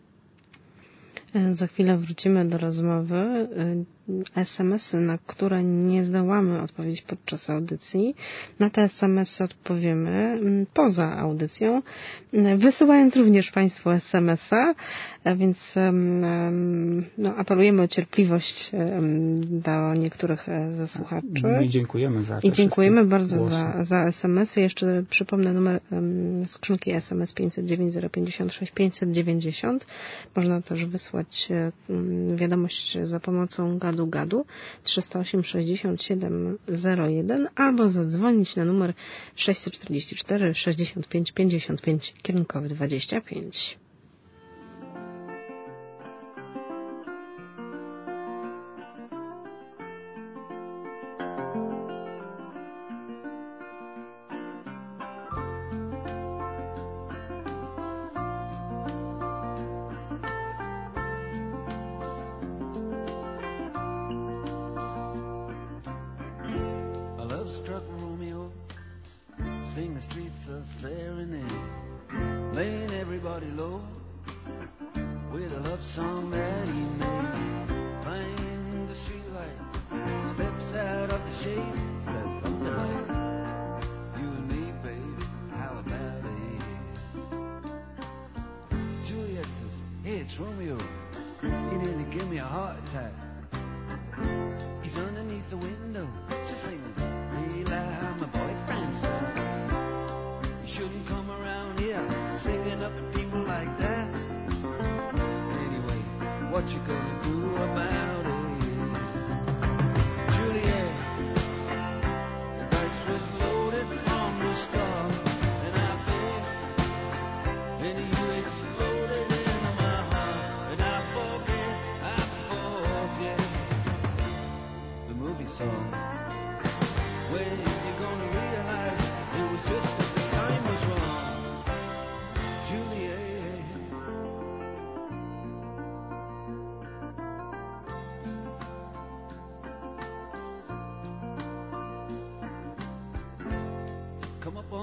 Za chwilę wrócimy do rozmowy. SMS-y, na które nie zdołamy odpowiedzieć podczas audycji. Na te SMS-y odpowiemy poza audycją, wysyłając również Państwu SMS-a, więc apelujemy o cierpliwość do niektórych ze słuchaczy.
I dziękujemy za
I dziękujemy bardzo
głosy.
za SMS-y. Jeszcze przypomnę numer skrzynki SMS 509 056 590. Można też wysłać wiadomość za pomocą gadu 308 67 01 albo zadzwonić na numer 644 65 55 kierunkowy 25.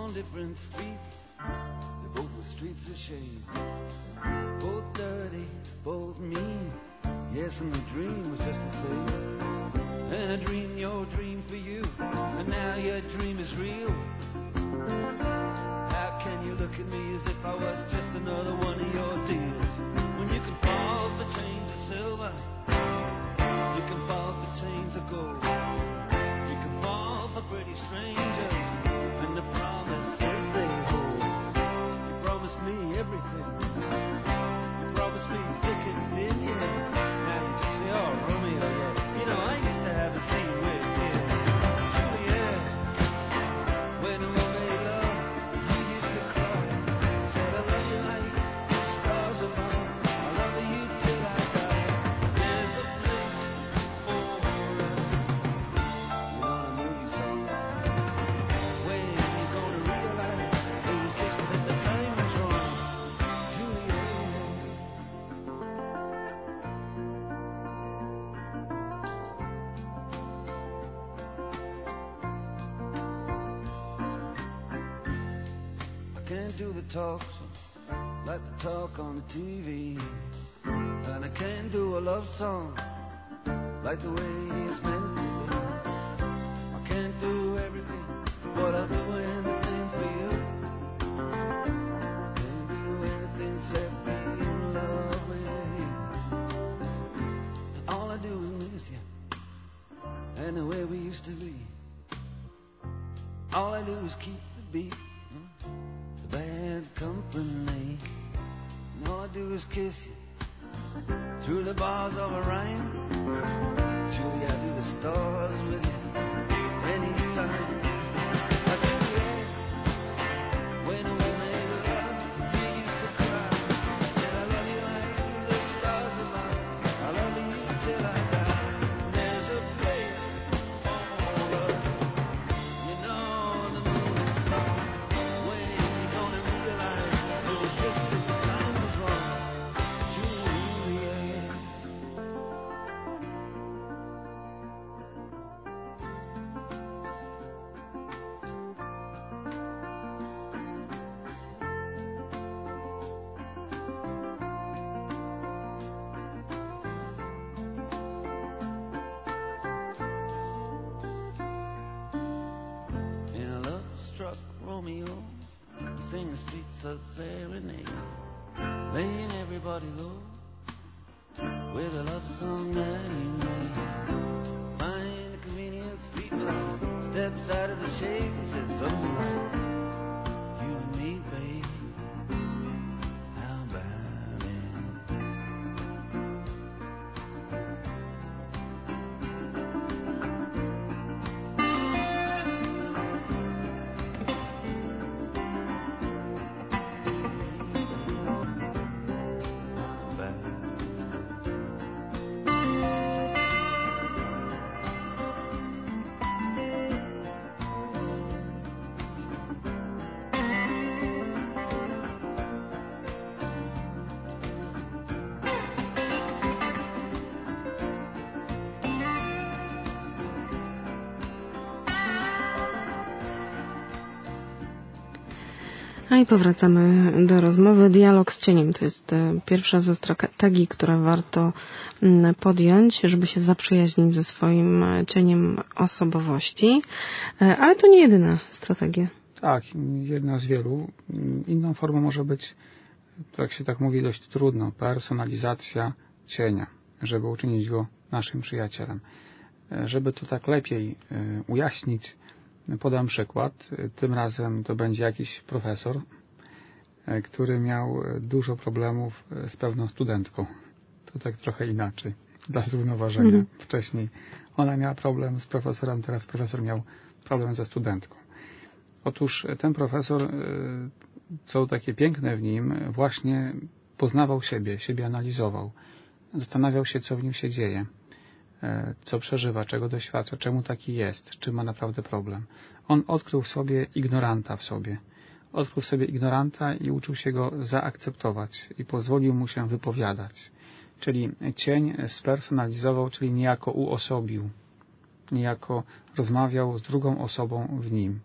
on different streets. They both were streets of shame. Both dirty, both mean. Yes, and the dream was just the same. And I dreamed your dream for you, and now your dream is real. How can you look at me as if I was just another one of your deals? When you can fall for chains of silver, you can fall for chains of gold. You can fall for pretty strangers, and the promises they hold. You promised me everything. You promised me thick and thin, yeah. Now you just say, oh, Romeo, yeah. You know, I used to have a scene with Juliet. When we made love, you used to cry. Said I love you like the stars above. I love you till I die. There's a place for us. You know the movie song. When you gonna realize it was just that the time was wrong, Juliet. I can't do the talk like the talk on the TV, and I can't do a love song like the way it's meant to be. I can't do everything, but I'll do anything for you. Can't do anything except be in love with you. And all I do is miss you, and the way we used to be. All I do is keep the beat, the bad company. And all I do is kiss you through the bars of a rhyme. Julie, I do the stars with you anytime. Juliet, when we made love, you used to cry. Said I love you like the stars above. I love you till I die. There's a place for us. You know the movie song. When you gonna realize it was just that the time was wrong, Juliet. In a love-struck Romeo, you sing the streets a serenade, laying everybody low with a love song that he made. Find a convenient street light, steps out of the shade and says something like, you and me, babe, how about it?
No i powracamy do rozmowy. Dialog z cieniem to jest pierwsza ze strategii, które warto podjąć, żeby się zaprzyjaźnić ze swoim cieniem osobowości. Ale to nie jedyna strategia.
Tak, jedna z wielu. Inną formą może być, jak się tak mówi, dość trudno, personalizacja cienia, żeby uczynić go naszym przyjacielem. Żeby to tak lepiej ujaśnić, podam przykład. Tym razem to będzie jakiś profesor, który miał dużo problemów z pewną studentką. To tak trochę inaczej, dla zrównoważenia. Wcześniej ona miała problem z profesorem, teraz profesor miał problem ze studentką. Otóż ten profesor, co takie piękne w nim, właśnie poznawał siebie analizował. Zastanawiał się, co w nim się dzieje, co przeżywa, czego doświadcza, czemu taki jest, czy ma naprawdę problem. On odkrył w sobie ignoranta Odkrył w sobie ignoranta i uczył się go zaakceptować i pozwolił mu się wypowiadać. Czyli cień spersonalizował, czyli niejako uosobił, niejako rozmawiał z drugą osobą w nim.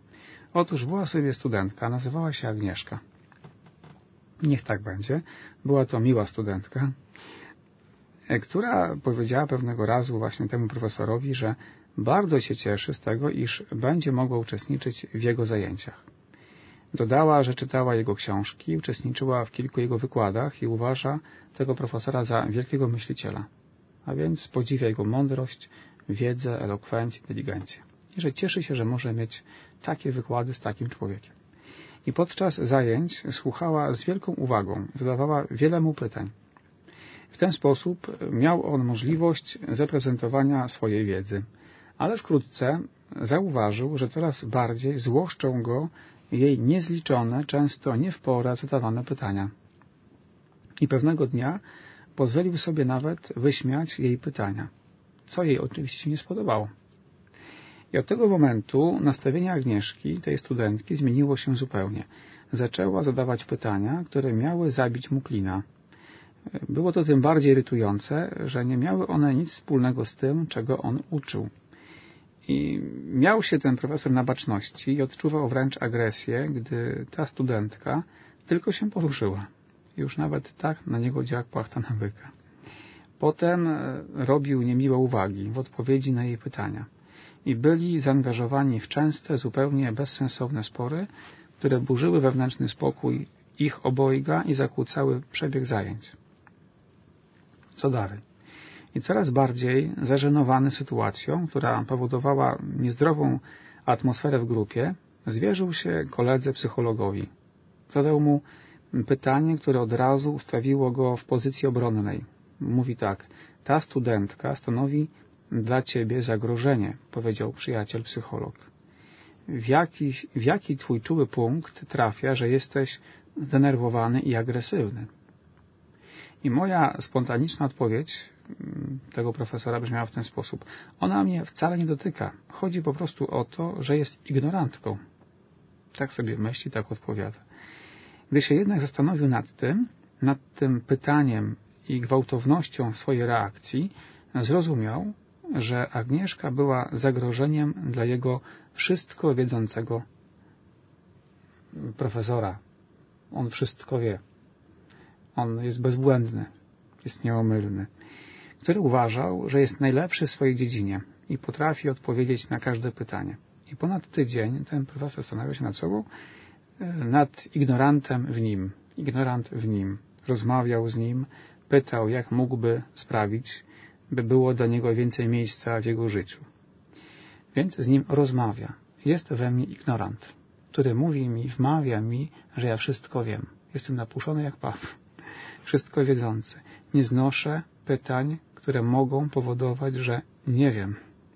Otóż była sobie studentka, nazywała się Agnieszka. Niech tak będzie. Była to miła studentka, która powiedziała pewnego razu właśnie temu profesorowi, że bardzo się cieszy z tego, iż będzie mogła uczestniczyć w jego zajęciach. Dodała, że czytała jego książki, uczestniczyła w kilku jego wykładach i uważa tego profesora za wielkiego myśliciela. A więc podziwia jego mądrość, wiedzę, elokwencję, inteligencję. I że cieszy się, że może mieć takie wykłady z takim człowiekiem. I podczas zajęć słuchała z wielką uwagą, zadawała wiele mu pytań. W ten sposób miał on możliwość zaprezentowania swojej wiedzy, ale wkrótce zauważył, że coraz bardziej złoszczą go jej niezliczone, często nie w porę zadawane pytania. I pewnego dnia pozwolił sobie nawet wyśmiać jej pytania, co jej oczywiście się nie spodobało. I od tego momentu nastawienie Agnieszki, tej studentki, zmieniło się zupełnie. Zaczęła zadawać pytania, które miały zabić mu klina. Było to tym bardziej irytujące, że nie miały one nic wspólnego z tym, czego on uczył. I miał się ten profesor na baczności i odczuwał wręcz agresję, gdy ta studentka tylko się poruszyła. Już nawet tak na niego działa płachta na byka. Potem robił niemiłe uwagi w odpowiedzi na jej pytania. I byli zaangażowani w częste, zupełnie bezsensowne spory, które burzyły wewnętrzny spokój ich obojga i zakłócały przebieg zajęć. Co dalej? I coraz bardziej zażenowany sytuacją, która powodowała niezdrową atmosferę w grupie, zwierzył się koledze psychologowi. Zadał mu pytanie, które od razu ustawiło go w pozycji obronnej. Mówi tak: ta studentka stanowi dla ciebie zagrożenie, powiedział przyjaciel psycholog. W jaki twój czuły punkt trafia, że jesteś zdenerwowany i agresywny? I moja spontaniczna odpowiedź tego profesora brzmiała w ten sposób: ona mnie wcale nie dotyka. Chodzi po prostu o to, że jest ignorantką. Tak sobie myśli, tak odpowiada. Gdy się jednak zastanowił nad tym pytaniem i gwałtownością swojej reakcji, zrozumiał, że Agnieszka była zagrożeniem dla jego wszystko wiedzącego profesora. On wszystko wie. On jest bezbłędny, jest nieomylny, który uważał, że jest najlepszy w swojej dziedzinie i potrafi odpowiedzieć na każde pytanie. I ponad tydzień ten profesor zastanawiał się nad sobą, nad ignorantem w nim. Ignorant w nim. Rozmawiał z nim, pytał, jak mógłby sprawić, by było dla niego więcej miejsca w jego życiu. Więc z nim rozmawia. Jest we mnie ignorant, który mówi mi, wmawia mi, że ja wszystko wiem. Jestem napuszczony jak paw. Wszystko wiedzący. Nie znoszę pytań, które mogą powodować, że nie wiem.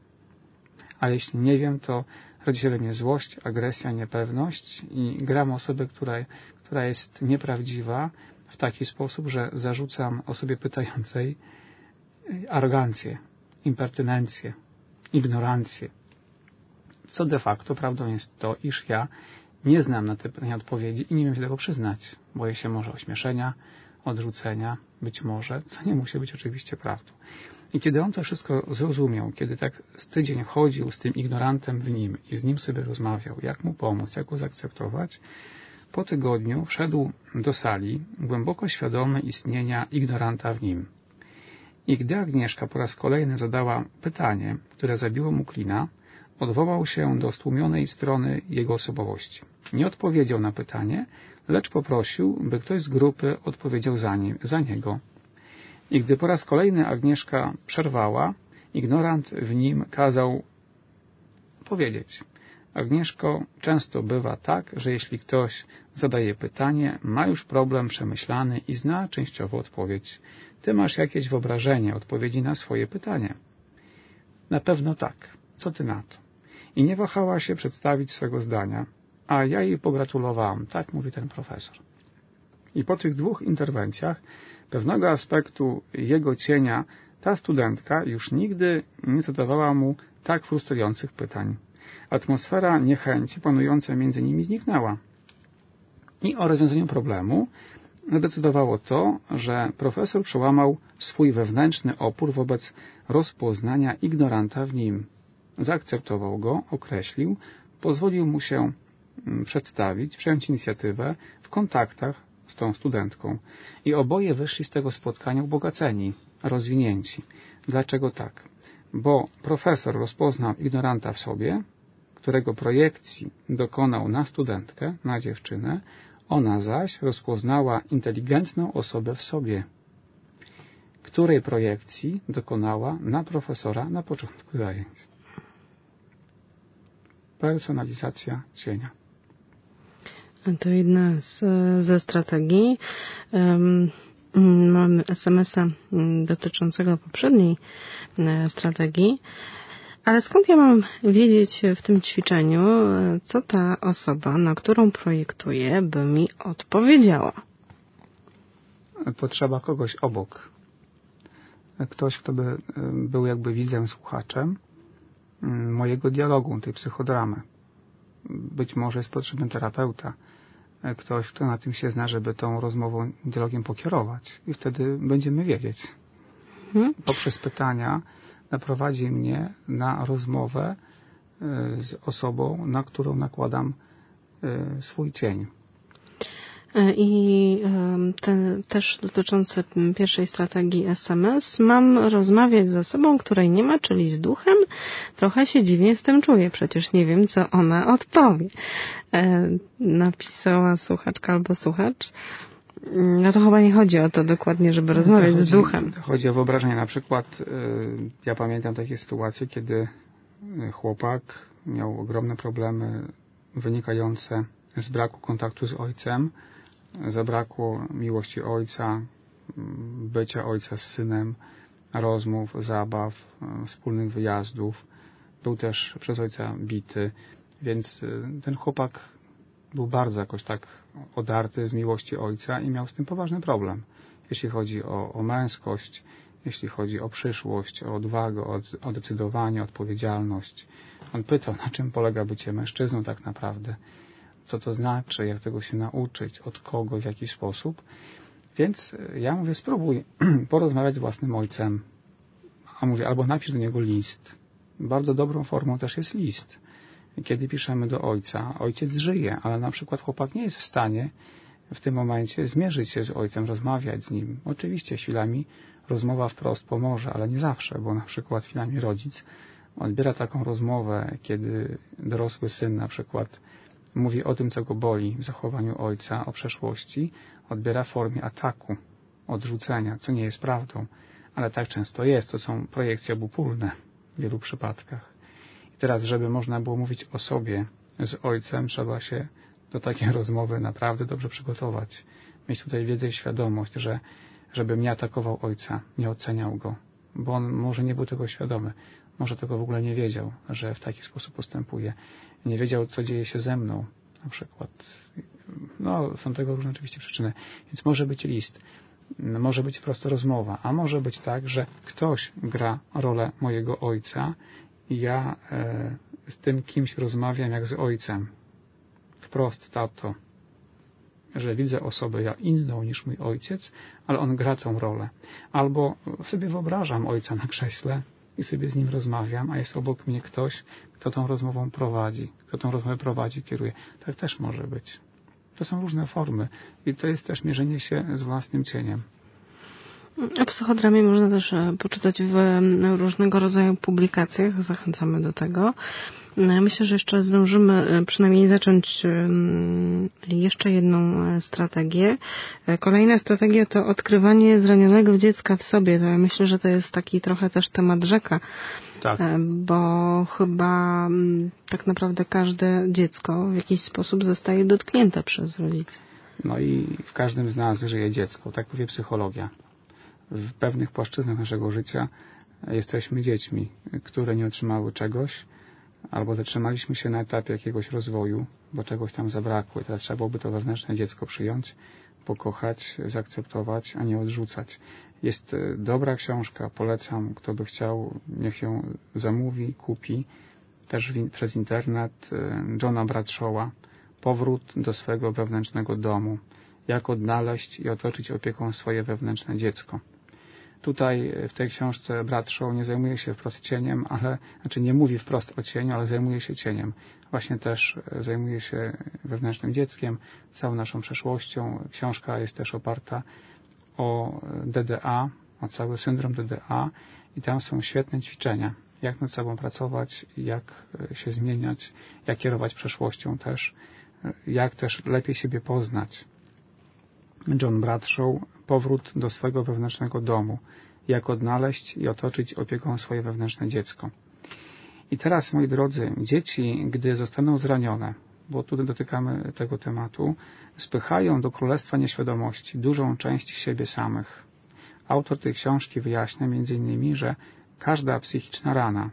A jeśli nie wiem, to rodzi się we mnie złość, agresja, niepewność i gram osobę, która jest nieprawdziwa w taki sposób, że zarzucam osobie pytającej arogancję, impertynencję, ignorancję. Co de facto prawdą jest to, iż ja nie znam na te pytania odpowiedzi i nie wiem się tego przyznać. Boję się może ośmieszenia, odrzucenia, być może, co nie musi być oczywiście prawdą. I kiedy on to wszystko zrozumiał, kiedy tak z tydzień chodził z tym ignorantem w nim i z nim sobie rozmawiał, jak mu pomóc, jak go zaakceptować, po tygodniu wszedł do sali, głęboko świadomy istnienia ignoranta w nim. I gdy Agnieszka po raz kolejny zadała pytanie, które zabiło mu klina, odwołał się do stłumionej strony jego osobowości. Nie odpowiedział na pytanie, lecz poprosił, by ktoś z grupy odpowiedział za niego. I gdy po raz kolejny Agnieszka przerwała, ignorant w nim kazał powiedzieć: Agnieszko, często bywa tak, że jeśli ktoś zadaje pytanie, ma już problem przemyślany i zna częściowo odpowiedź. Ty masz jakieś wyobrażenie odpowiedzi na swoje pytanie. Na pewno tak. Co ty na to? I nie wahała się przedstawić swego zdania, a ja jej pogratulowałam, tak mówi ten profesor. I po tych 2 interwencjach pewnego aspektu jego cienia ta studentka już nigdy nie zadawała mu tak frustrujących pytań. Atmosfera niechęci panująca między nimi zniknęła. I o rozwiązaniu problemu zadecydowało to, że profesor przełamał swój wewnętrzny opór wobec rozpoznania ignoranta w nim. Zaakceptował go, określił, pozwolił mu się przedstawić, przejąć inicjatywę w kontaktach z tą studentką. I oboje wyszli z tego spotkania ubogaceni, rozwinięci. Dlaczego tak? Bo profesor rozpoznał ignoranta w sobie, którego projekcji dokonał na studentkę, na dziewczynę, ona zaś rozpoznała inteligentną osobę w sobie, której projekcji dokonała na profesora na początku zajęć. Personalizacja cienia.
To jedna ze strategii. Mamy SMS-a dotyczącego poprzedniej strategii. Ale skąd ja mam wiedzieć w tym ćwiczeniu, co ta osoba, na którą projektuję, by mi odpowiedziała?
Potrzeba kogoś obok. Ktoś, kto by był jakby widzem, słuchaczem mojego dialogu, tej psychodramy. Być może jest potrzebny terapeuta. Ktoś, kto na tym się zna, żeby tą rozmową, dialogiem pokierować. I wtedy będziemy wiedzieć. Poprzez pytania naprowadzi mnie na rozmowę z osobą, na którą nakładam swój cień.
I ten też dotyczący pierwszej strategii SMS, mam rozmawiać z osobą, której nie ma, czyli z duchem. Trochę się dziwnie z tym czuję, przecież nie wiem, co ona odpowie. Napisała słuchaczka albo słuchacz. No to chyba nie chodzi o to dokładnie, żeby rozmawiać z duchem.
Chodzi o wyobrażenie. Na przykład ja pamiętam takie sytuacje, kiedy chłopak miał ogromne problemy wynikające z braku kontaktu z ojcem. Zabrakło miłości ojca, bycia ojca z synem, rozmów, zabaw, wspólnych wyjazdów. Był też przez ojca bity, więc ten chłopak był bardzo jakoś tak odarty z miłości ojca i miał z tym poważny problem. Jeśli chodzi o męskość, jeśli chodzi o przyszłość, o odwagę, o decydowanie, odpowiedzialność. On pytał, na czym polega bycie mężczyzną tak naprawdę. Co to znaczy, jak tego się nauczyć, od kogo, w jaki sposób. Więc ja mówię, spróbuj porozmawiać z własnym ojcem. A mówię, albo napisz do niego list. Bardzo dobrą formą też jest list. Kiedy piszemy do ojca, ojciec żyje, ale na przykład chłopak nie jest w stanie w tym momencie zmierzyć się z ojcem, rozmawiać z nim. Oczywiście chwilami rozmowa wprost pomoże, ale nie zawsze, bo na przykład chwilami rodzic odbiera taką rozmowę, kiedy dorosły syn na przykład mówi o tym, co go boli w zachowaniu ojca, o przeszłości, odbiera w formie ataku, odrzucenia, co nie jest prawdą, ale tak często jest. To są projekcje obopólne w wielu przypadkach. I teraz, żeby można było mówić o sobie z ojcem, trzeba się do takiej rozmowy naprawdę dobrze przygotować. Mieć tutaj wiedzę i świadomość, że żebym nie atakował ojca, nie oceniał go, bo on może nie był tego świadomy, może tego w ogóle nie wiedział, że w taki sposób postępuje. Nie wiedział, co dzieje się ze mną, na przykład. No, są tego różne oczywiście przyczyny. Więc może być list, może być prosto rozmowa, a może być tak, że ktoś gra rolę mojego ojca i ja z tym kimś rozmawiam jak z ojcem. Wprost, tato. Że widzę osobę ja inną niż mój ojciec, ale on gra tą rolę. Albo sobie wyobrażam ojca na krześle i sobie z nim rozmawiam, a jest obok mnie ktoś, kto tą rozmową prowadzi, kto tą rozmowę prowadzi, kieruje. Tak też może być. To są różne formy i to jest też mierzenie się z własnym cieniem.
O psychodramie można też poczytać w różnego rodzaju publikacjach. Zachęcamy do tego. Myślę, że jeszcze zdążymy przynajmniej zacząć jeszcze jedną strategię. Kolejna strategia to odkrywanie zranionego dziecka w sobie. To ja myślę, że to jest taki trochę też temat rzeka. Tak. Bo chyba tak naprawdę każde dziecko w jakiś sposób zostaje dotknięte przez rodziców.
No i w każdym z nas żyje dziecko. Tak powie psychologia. W pewnych płaszczyznach naszego życia jesteśmy dziećmi, które nie otrzymały czegoś, albo zatrzymaliśmy się na etapie jakiegoś rozwoju, bo czegoś tam zabrakło. I teraz trzeba byłoby to wewnętrzne dziecko przyjąć, pokochać, zaakceptować, a nie odrzucać. Jest dobra książka, polecam, kto by chciał, niech ją zamówi, kupi, też przez internet, Johna Bradshawa, Powrót do swego wewnętrznego domu. Jak odnaleźć i otoczyć opieką swoje wewnętrzne dziecko. Tutaj w tej książce Bradshaw nie zajmuje się wprost cieniem, nie mówi wprost o cieniu, ale zajmuje się cieniem. Właśnie też zajmuje się wewnętrznym dzieckiem, całą naszą przeszłością. Książka jest też oparta o DDA, o cały syndrom DDA i tam są świetne ćwiczenia, jak nad sobą pracować, jak się zmieniać, jak kierować przeszłością też, jak też lepiej siebie poznać. John Bradshaw, powrót do swego wewnętrznego domu, jak odnaleźć i otoczyć opieką swoje wewnętrzne dziecko. I teraz, moi drodzy, dzieci, gdy zostaną zranione, bo tutaj dotykamy tego tematu, spychają do królestwa nieświadomości dużą część siebie samych. Autor tej książki wyjaśnia m.in., że każda psychiczna rana,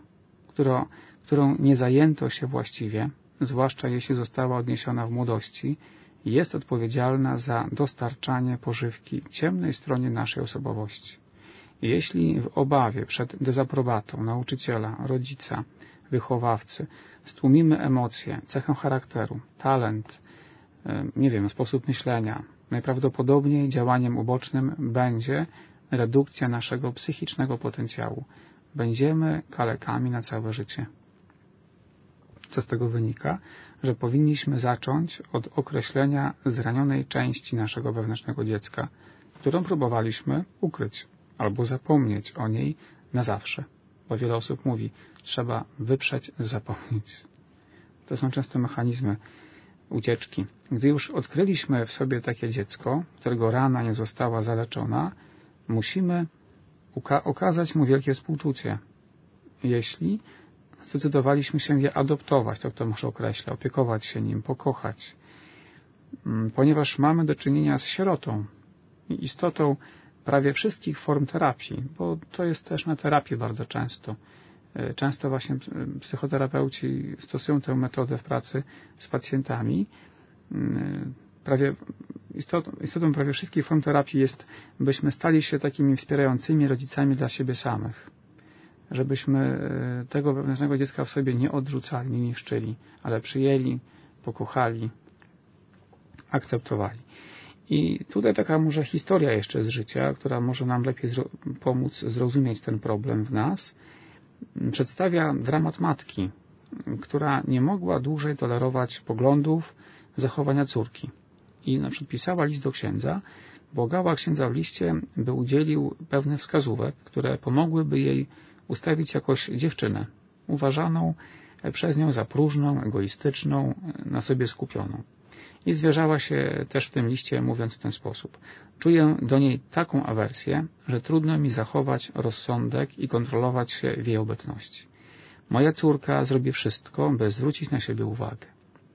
którą nie zajęto się właściwie, zwłaszcza jeśli została odniesiona w młodości, jest odpowiedzialna za dostarczanie pożywki ciemnej stronie naszej osobowości. Jeśli w obawie przed dezaprobatą nauczyciela, rodzica, wychowawcy stłumimy emocje, cechę charakteru, talent, sposób myślenia, najprawdopodobniej działaniem ubocznym będzie redukcja naszego psychicznego potencjału. Będziemy kalekami na całe życie. Co z tego wynika? Że powinniśmy zacząć od określenia zranionej części naszego wewnętrznego dziecka, którą próbowaliśmy ukryć albo zapomnieć o niej na zawsze. Bo wiele osób mówi, trzeba wyprzeć, zapomnieć. To są często mechanizmy ucieczki. Gdy już odkryliśmy w sobie takie dziecko, którego rana nie została zaleczona, musimy okazać mu wielkie współczucie. Jeśli zdecydowaliśmy się je adoptować, to może określa, opiekować się nim, pokochać. Ponieważ mamy do czynienia z sierotą i istotą prawie wszystkich form terapii, bo to jest też na terapii bardzo często. Często właśnie psychoterapeuci stosują tę metodę w pracy z pacjentami. Istotą prawie wszystkich form terapii jest, byśmy stali się takimi wspierającymi rodzicami dla siebie samych. Żebyśmy tego wewnętrznego dziecka w sobie nie odrzucali, nie niszczyli, ale przyjęli, pokochali, akceptowali. I tutaj taka może historia jeszcze z życia, która może nam lepiej pomóc zrozumieć ten problem w nas, przedstawia dramat matki, która nie mogła dłużej tolerować poglądów, zachowania córki. I na przykład pisała list do księdza, błagała księdza w liście, by udzielił pewnych wskazówek, które pomogłyby jej ustawić jakoś dziewczynę, uważaną przez nią za próżną, egoistyczną, na sobie skupioną. I zwierzała się też w tym liście, mówiąc w ten sposób. Czuję do niej taką awersję, że trudno mi zachować rozsądek i kontrolować się w jej obecności. Moja córka zrobi wszystko, by zwrócić na siebie uwagę.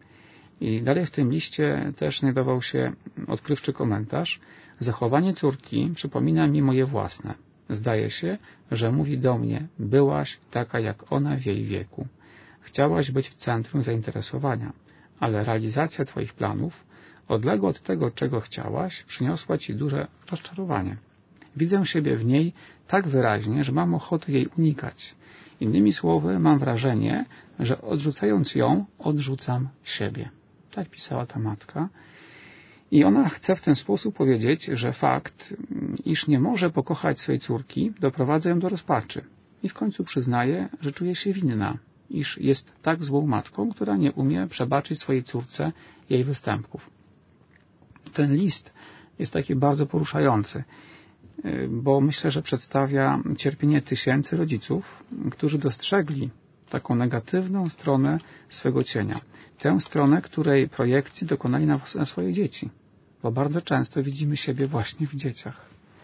I dalej w tym liście też znajdował się odkrywczy komentarz. Zachowanie córki przypomina mi moje własne. Zdaje się, że mówi do mnie, byłaś taka jak ona w jej wieku. Chciałaś być w centrum zainteresowania, ale realizacja twoich planów, odległa od tego, czego chciałaś, przyniosła ci duże rozczarowanie. Widzę siebie w niej tak wyraźnie, że mam ochotę jej unikać. Innymi słowy, mam wrażenie, że odrzucając ją, odrzucam siebie. Tak pisała ta matka. I ona chce w ten sposób powiedzieć, że fakt, iż nie może pokochać swej córki, doprowadza ją do rozpaczy. I w końcu przyznaje, że czuje się winna, iż jest tak złą matką, która nie umie przebaczyć swojej córce jej występków. Ten list jest taki bardzo poruszający, bo myślę, że przedstawia cierpienie tysięcy rodziców, którzy dostrzegli taką negatywną stronę swego cienia. Tę stronę, której projekcji dokonali na swoje dzieci. Bo bardzo często widzimy siebie właśnie w dzieciach.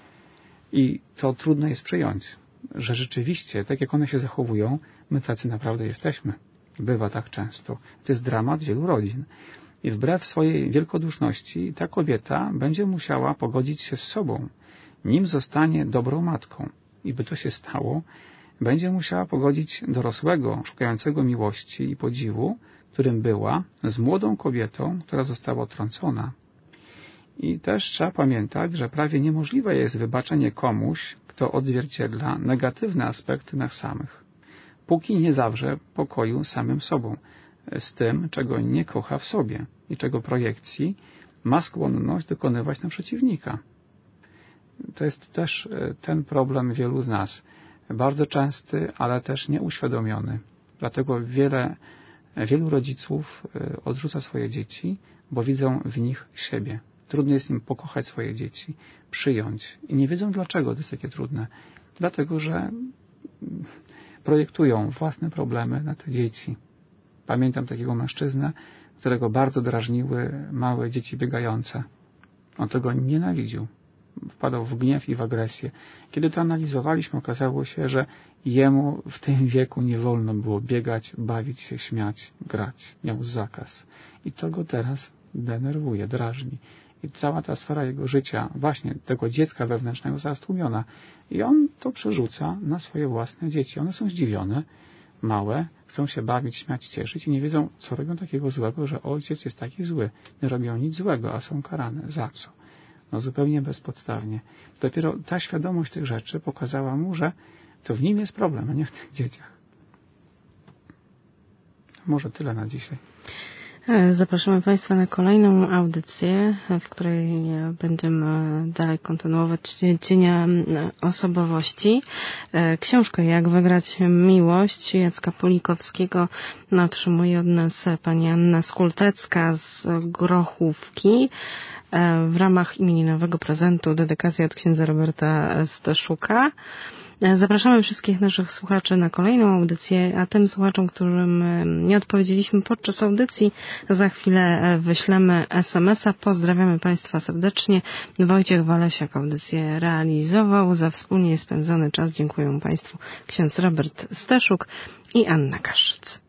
I to trudno jest przyjąć, że rzeczywiście, tak jak one się zachowują, my tacy naprawdę jesteśmy. Bywa tak często. To jest dramat wielu rodzin. I wbrew swojej wielkoduszności ta kobieta będzie musiała pogodzić się z sobą, nim zostanie dobrą matką. I by to się stało, będzie musiała pogodzić dorosłego, szukającego miłości i podziwu, którym była, z młodą kobietą, która została odtrącona. I też trzeba pamiętać, że prawie niemożliwe jest wybaczenie komuś, kto odzwierciedla negatywne aspekty nas samych, póki nie zawrze pokoju samym sobą, z tym, czego nie kocha w sobie i czego projekcji ma skłonność dokonywać na przeciwnika. to jest też ten problem wielu z nas. Bardzo częsty, ale też nieuświadomiony. Dlatego wielu rodziców odrzuca swoje dzieci, bo widzą w nich siebie. Trudno jest im pokochać swoje dzieci, przyjąć. I nie wiedzą dlaczego to jest takie trudne. Dlatego, że projektują własne problemy na te dzieci. Pamiętam takiego mężczyznę, którego bardzo drażniły małe dzieci biegające. On tego nienawidził. Wpadał w gniew i w agresję. Kiedy to analizowaliśmy, okazało się, że jemu w tym wieku nie wolno było biegać, bawić się, śmiać, grać. Miał zakaz. I to go teraz denerwuje, drażni. I cała ta sfera jego życia, właśnie tego dziecka wewnętrznego, została stłumiona. I on to przerzuca na swoje własne dzieci. One są zdziwione, małe, chcą się bawić, śmiać, cieszyć i nie wiedzą, co robią takiego złego, że ojciec jest taki zły. Nie robią nic złego, a są karane. Za co? No zupełnie bezpodstawnie. Dopiero ta świadomość tych rzeczy pokazała mu, że to w nim jest problem, a nie w tych dzieciach. Może tyle na dzisiaj.
Zapraszamy Państwa na kolejną audycję, w której będziemy dalej kontynuować cienia osobowości. Książkę Jak wygrać miłość Jacka Pulikowskiego otrzymuje od nas pani Anna Skultecka z Grochówki w ramach imieninowego prezentu dedykacji od księdza Roberta Staszuka. Zapraszamy wszystkich naszych słuchaczy na kolejną audycję, a tym słuchaczom, którym nie odpowiedzieliśmy podczas audycji, za chwilę wyślemy SMS-a. Pozdrawiamy Państwa serdecznie. Wojciech Walesiak audycję realizował. Za wspólnie spędzony czas dziękuję Państwu ksiądz Robert Staszuk i Anna Kaszyc.